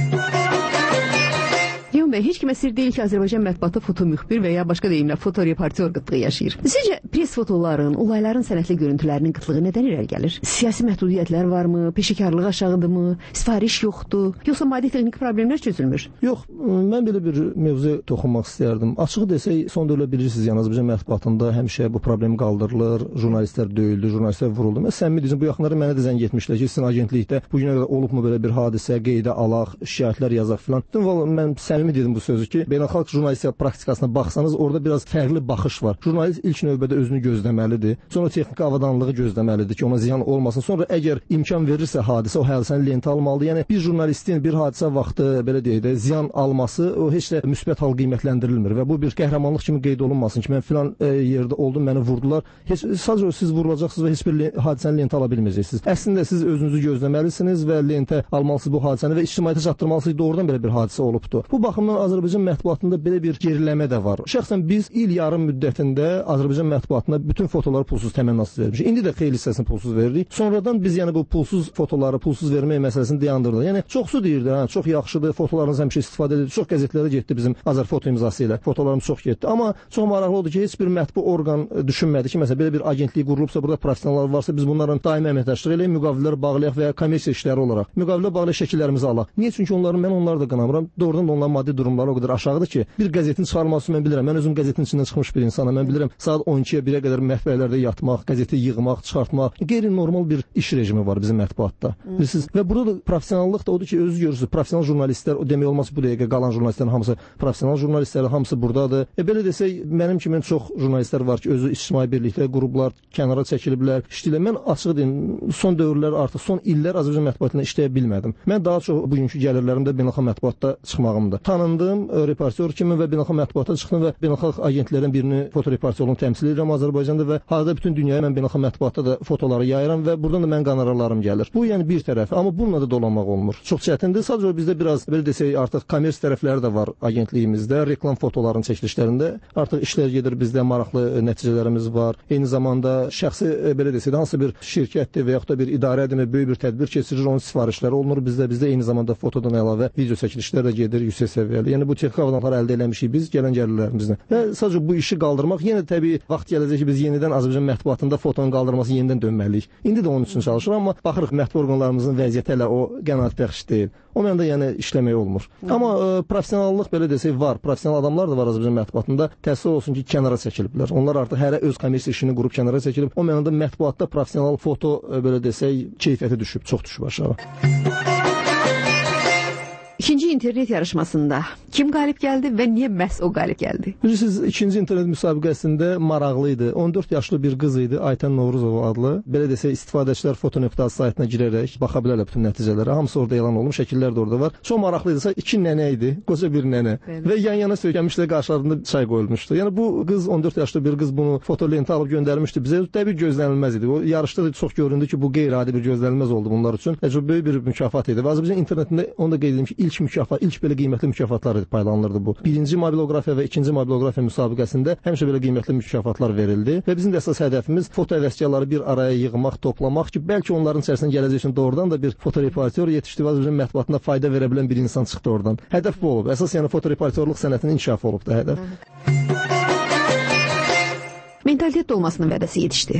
[SPEAKER 14] Ceyhun bəy, heç kimə sir deyil ki, Azərbaycan mətbuatı foto müxbir və ya başqa deyimlə fotoreportyor qıtlığı yaşayır. Sizcə pres fotoların, olayların sənətli görüntülərinin qıtlığı nədən irəli gəlir? Siyasi məhdudiyyətlər varmı? Peşəkarlıq aşağıdırmı? Sifariş yoxdur? Yoxsa maddi texniki problemlər çözülmür?
[SPEAKER 22] Yox, mən belə bir mövzuya toxunmaq istərdim. Açıq desək, son dövrdə bilirsiniz, yəni Azərbaycan mətbuatında həmişə bu problem qaldırılır, jurnalistlər döyüldü, jurnalistlər vuruldu. Mən səmimi deyirəm, bu yaxınlarda mənə də zəng etmişlər ki, sizin agentlikdə bu günə qədər olubmu belə bir hadisə, qeydə alaq, şikayətlər yazaq filan. Mən səmimi dedim bu sözü ki, beynəlxalq jurnalistika praktikasına baxsanız, orada biraz fərqli baxış var. Jurnalist ilk növbədə özünü gözləməlidir. Sonra texniki avadanlığı gözləməlidir ki, ona ziyan olmasın. Sonra əgər imkan verirsə hadisə, o hadisəni lentə almalıdır. Yəni bir jurnalistin bir hadisə vaxtı belə deyək də ziyan alması o heç də müsbət hal qiymətləndirilmir və bu bir qəhrəmanlıq kimi qeyd olunmasın ki, mən filan e, yerdə oldum, məni vurdular. Heç sadəcə siz vurulacaqsınız və heç bir hadisəni lentə ala bilməyəcəksiniz. Əslində siz özünüzü gözləməlisiniz və lentə almalısınız bu hadisəni və ictimaiyyətə çatdırmalısınız. Doğrudan belə bir hadisə olubdu. Bu baxımdan Azərbaycan mətbuatında belə bir geriləmə də var. Şəxsən biz il yarım müddətində Azərbaycan mətbuatına bütün fotoları pulsuz təmənnasız vermişik. İndi də xeyli hissəsini pulsuz veririk. Sonradan biz yəni bu pulsuz fotoları pulsuz vermək məsələsini dayandırdıq. Yəni çoxsu deyirdi, hə, çox yaxşıdır, fotolarınız həmişə istifadə edilir. Çox qəzetlərə getdi bizim Azərfoto imzası ilə. Fotolarımız çox getdi. Amma çox maraqlı oldu ki, heç bir mətbu orqan düşünmədi ki, məsələn belə bir agentlik qurulubsa, burada professionallar varsa biz bunların daimi əməkdaşlıq eləyək, müqavilələr bağlayaq və ya kommersiya işləri olaraq müqavilə bağlı şəkillərimizi alaq. Niyə? Çünki onların mən onları da qınamıram. Doğrudan da onların maddi durumları o qədər aşağıdır ki, bir qəzetin çıxarılması mən bilirəm. Mən özüm qəzetin içindən çıxmış bir insanam. Mən bilirəm saat on ikiyə birə qədər mətbəələrdə yatmaq, qəzeti yığmaq, çıxartmaq, qeyri-normal bir iş rejimi var bizim mətbuatda. Bilirsiniz? Və burada da professionallıq da odur ki, özü görürsünüz, professional jurnalistlər, o demək olmaz bu dəqiqə qalan jurnalistlərin hamısı professional jurnalistlər, hamısı burdadır. E belə desək, mənim kimi çox jurnalistlər var ki, özü ictimai birlikdə qruplar kənara çəkiliblər, işləyirlər. Mən açıq deyim, son dövrlər artıq son illər Azərbaycan mətbuatında işləyə bilmədim. Mən daha çox bugünkü gəlirlərimdə beynəlxalq mətbuatda çıxmağımdır. Tanındım, reportyor kimi və beynəlxalq mətbuata çıxdım və beynəlxalq agentlərin birini fotoreportyorluğunu təmsil edirəm Azərbaycanda və hazırda bütün dünyaya mən beynəlxalq mətbuatda da fotoları yayıram və buradan da mən qonorarlarım gəlir. Bu yəni bir tərəf, amma bununla da dolanmaq olmur. Çox çətindir. Sadəcə bizdə biraz belə desək artıq kommers tərəfləri də var agentliyimizdə, reklam fotolarının çəkilişlərində. Artıq işlər gedir, bizdə maraqlı nəticələrimiz var. Eyni zamanda şəxsi belə desək hansı bir şirkətdir və yaxud da bir idarədir, böyük bir tədbir keçirir, onun sifarişləri olunur bizdə. Bizdə eyni zamanda fotodan əlavə video çəkilişlər də gedir yüksək səviyyəli. Yəni bu texniki avadanlıqları əldə eləmişik biz gələn gəlirlərimizlə. Və sadəcə bu işi qaldırmaq yenə təbii vaxt gələcək ki, biz yenidən Azərbaycan mətbuatında fotonun qaldırılması yenidən dönməliyik. İndi də onun üçün çalışırıq, amma baxırıq mətbuat orqanlarımızın vəziyyəti hələ o qənaətbəxş deyil. O məndə yəni işləmək olmur. Amma ə, professionallıq belə desək var. Professional adamlar da var Azərbaycan mətbuatında. Təəssüf olsun ki, kənara çəkiliblər. Onlar artıq hərə öz kommersiya işini qurub kənara çəkilib. O mənada mətbuatda professional foto ə, belə desək keyfiyyəti düşüb, çox düşüb aşağı.
[SPEAKER 14] İkinci internet yarışmasında kim qalib gəldi və niyə məhz o qalib gəldi?
[SPEAKER 22] Bilirsiniz, ikinci internet müsabiqəsində maraqlı idi. on dörd yaşlı bir qız idi, Aytən Novruzova adlı. Belə desək, istifadəçilər fotonöqtə saytına girərək baxa bilərlər bütün nəticələrə. Hamısı orada elan olunmuş, şəkillər də orada var. Çox maraqlı idi. İki nənə idi, qoca bir nənə. Bəli. Və yan-yana söykənmişlər, qarşılarında çay qoyulmuşdu. Yəni bu qız on dörd yaşlı bir qız bunu fotolentə alıb göndərmişdi bizə. Təbii gözlənilməz idi. O yarışda da çox göründü ki, bu qeyri-adi bir gözlənilməz oldu bunlar üçün. Əcəb böyük bir mükafat idi. Və Azərbaycan internetində onu da qeyd edim ki, ilk ilk mükafat, ilk belə qiymətli mükafatlar paylanılırdı bu. Birinci mobilografiya və ikinci mobilografiya müsabiqəsində həmişə belə qiymətli mükafatlar verildi və bizim də əsas hədəfimiz foto həvəskarları bir araya yığmaq, toplamaq ki, bəlkə onların içərisində gələcək üçün doğrudan da bir fotoreportyor yetişdirib azərbaycan mətbuatına fayda verə bilən bir insan çıxdı oradan. Hədəf bu olub. Əsas yəni fotoreportyorluq sənətinin inkişafı olub da hədəf.
[SPEAKER 14] Mentalitet dolmasının vədəsi yetişdi.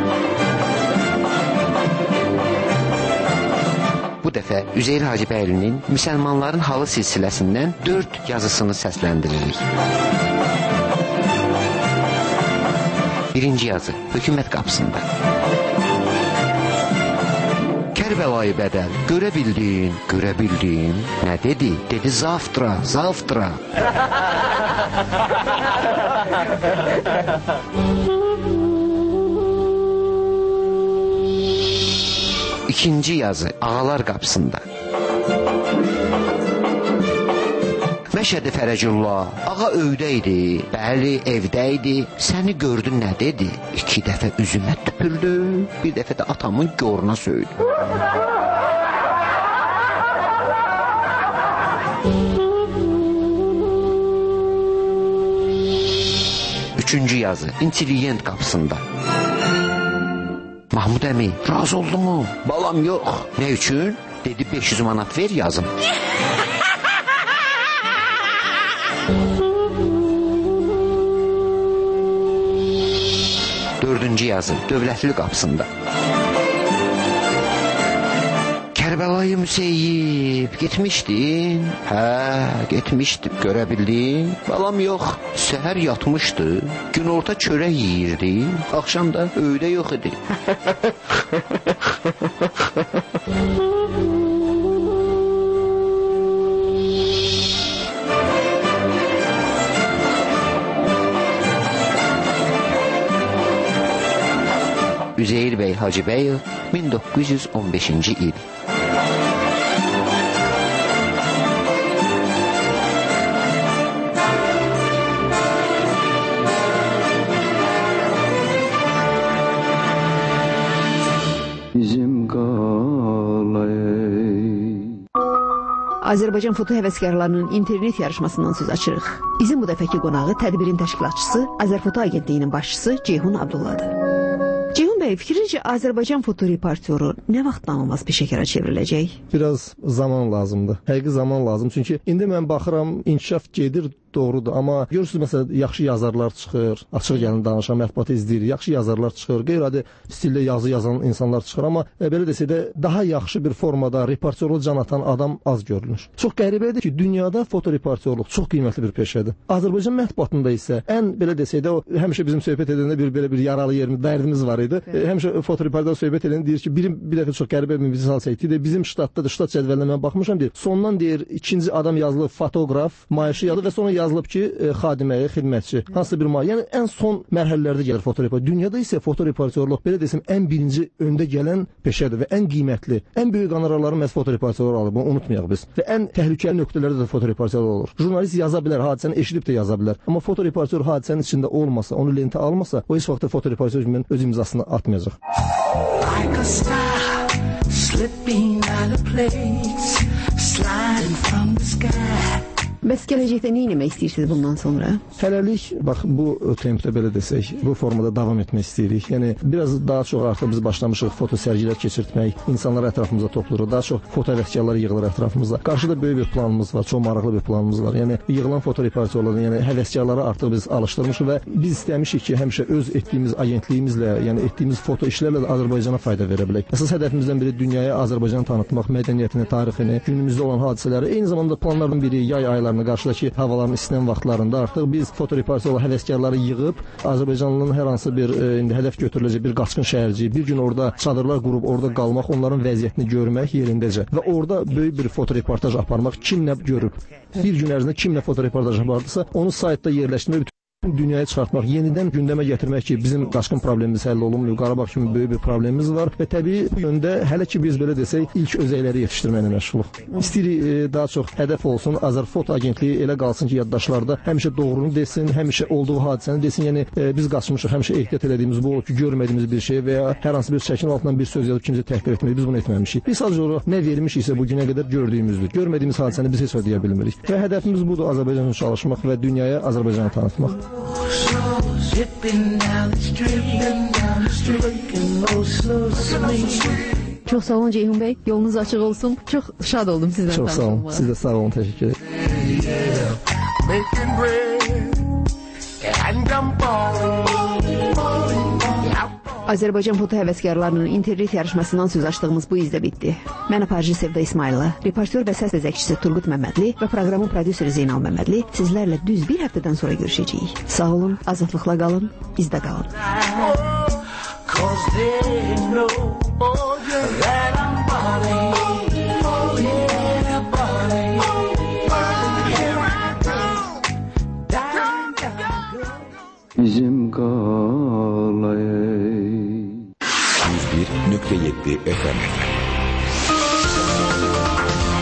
[SPEAKER 25] Bu dəfə Üzeyir Hacıbəylinin Müsəlmanların Halı silsiləsindən dörd yazısını səsləndiririk. Birinci yazı, hökumət qapısında. Kərbəlayı bədəl, görə bildin, görə bildin. Nə dedi? Dedi zavtra, zavtra. İkinci yazı, ağalar qapısında. Məşədi Fərəcullah, ağa övdəydi, bəli, evdəydi, səni gördün nə dedi? İki dəfə üzümə tüpürdü, bir dəfə də atamın goruna söydü. Üçüncü yazı, intelligent qapısında. Mahmud əmi, razı oldu mu? Balam yox. Nə üçün? Dedi beş yüz manat ver yazım. Dördüncü yazı, dövlətli qapısında. Kərbəlayı Müseyyib, getmişdin? Hə, getmişdim, görə bildin? Balam yox, səhər yatmışdı, günorta çörək yiyirdi, axşam da öydə yox idi. Üzeyir bəy Hacıbəyev, min doqquz yüz on beşinci il.
[SPEAKER 12] Bizim qalay.
[SPEAKER 14] Azərbaycan foto həvəskarlarının internet yarışmasından söz açırıq. Bizim bu dəfəki qonağı tədbirin təşkilatçısı, Azərfoto agentliyinin başçısı Ceyhun Abdulladır. Ceyhun bəy, fikrincə Azərbaycan fotoreportyoru nə vaxt tanınmaz peşəkara çevriləcək?
[SPEAKER 22] Biraz zaman lazımdır. Həqiqi zaman lazım. Çünki indi mən baxıram, inkişaf gedir, doğrudur. Amma görürsünüz, məsələn, yaxşı yazarlar çıxır, açıq gəlin danışan, mətbuatı izləyir, yaxşı yazarlar çıxır, qeyri-adi stildə yazı yazan insanlar çıxır. Amma e, belə desək də, daha yaxşı bir formada reportyorluq can atan adam az görünür. Çox qəribədir ki, dünyada fotoreportyorluq çox qiymətli bir peşədir. Azərbaycan mətbuatında isə ən, belə desək də, o, həmişə bizim söhbət edəndə bir belə bir yaralı yerimiz, dərdimiz var idi. E, həmişə fotoreportda söhbət edəndə deyir ki, bir, bir dəfə çox qəribə bir misal çəkdi. Bizim ştatda da, ştat cədvəlinə mən baxmışam, deyir, sondan deyir, ikinci adam yazılı fotoqraf, maaşı yazdı və sonra yazılıb ki, e, xadiməyə, xidmətçi, hansısa bir mal. Yəni ən son mərhələlərdə gəlir fotoreportyor. Dünyada isə fotoreportyorluq belə desəm ən birinci öndə gələn peşədir və ən qiymətli, ən böyük qonorarları məhz fotoreportyorlar alır. Bunu unutmayaq biz. Və ən təhlükəli nöqtələrdə də fotoreportyorlar olur. Jurnalist yaza bilər, hadisəni eşidib də yaza bilər. Amma fotoreportyor hadisənin içində olmasa, onu lentə almasa, o heç vaxt fotoreportyor kimi öz imzasını atmayacaq. Like a star slipping out of place, sliding from the sky.
[SPEAKER 14] Bəs gələcəkdə nə etmək istəyirsiniz bundan sonra?
[SPEAKER 22] Hələlik, bax, bu tempdə belə desək, bu formada davam etmək istəyirik. Yəni, biraz daha çox artıq biz başlamışıq foto sərgilər keçirtmək, insanları ətrafımıza topluruq, daha çox foto həvəskarlar yığılır ətrafımıza. Qarşıda böyük bir planımız var, çox maraqlı bir planımız var. Yəni, yığılan fotoreportyorların, yəni həvəskarları artıq biz alışdırmışıq və biz istəmişik ki, həmişə öz etdiyimiz agentliyimizlə, yəni etdiyimiz foto işlərlə də Azərbaycana fayda verə bilək. Əsas hədəfimizdən biri dünyaya Azərbaycanı tanıtmaq, mədəniyyətini, tarixini, günümüzdə olan hadisələri, eyni zamanda planlardan biri yay aylarında, qarşıdakı havaların isinən vaxtlarında artıq biz fotoreportyor həvəskarları yığıb Azərbaycanlının hər hansı bir e, indi hədəf götürüləcək bir qaçqın şəhərci, bir gün orada çadırlar qurub orada qalmaq, onların vəziyyətini görmək yerindəcə və orada böyük bir fotoreportaj aparmaq, kim nə görüb, bir gün ərzində kim nə fotoreportaj apardısa, onu saytda yerləşdirmək, bütün bütün dünyaya çıxartmaq, yenidən gündəmə gətirmək ki, bizim daşqın problemimiz həll olunmuyor, Qarabağ kimi böyük bir problemimiz var və təbii bu yöndə hələ ki biz belə desək, ilk özəkləri yetişdirməklə məşğuluq. İstəyirik e, daha çox hədəf olsun, Azərfoto agentliyi elə qalsın ki, yaddaşlarda həmişə doğrunu desin, həmişə olduğu hadisəni desin. Yəni e, biz qaçmışıq, həmişə ehtiyat etdiyimiz bu olur ki, görmədiyimiz bir şey və ya hər hansı bir şəklin altından bir söz yazıb kimsə təhqir etmək, biz bunu etməmişik. Biz sadəcə olaraq nə vermişiksə bu günə qədər gördüyümüzdür. Görmədiyimiz hadisəni biz heç vaxt deyə bilmirik. Və hədəfimiz budur, Azərbaycan üçün çalışmaq və dünyaya Azərbaycanı tanıtmaq.
[SPEAKER 3] Çox sağ olun Ceyhun bəy, yolunuz açıq olsun. Çox şad oldum sizdən
[SPEAKER 22] tanışmağıma. Çox sağ olun, siz də sağ olun, təşəkkür ederim.
[SPEAKER 14] Azərbaycan foto həvəskarlarının internet yarışmasından söz açdığımız bu izdə bitdi. Mən aparıcı Sevda İsmayıllı, reportyor və səs təzəkçisi Turqut Məmmədli və proqramın prodüseri Zeynal Məmmədli sizlərlə düz bir həftədən sonra görüşəcəyik. Sağ olun, azadlıqla qalın, bizdə qalın.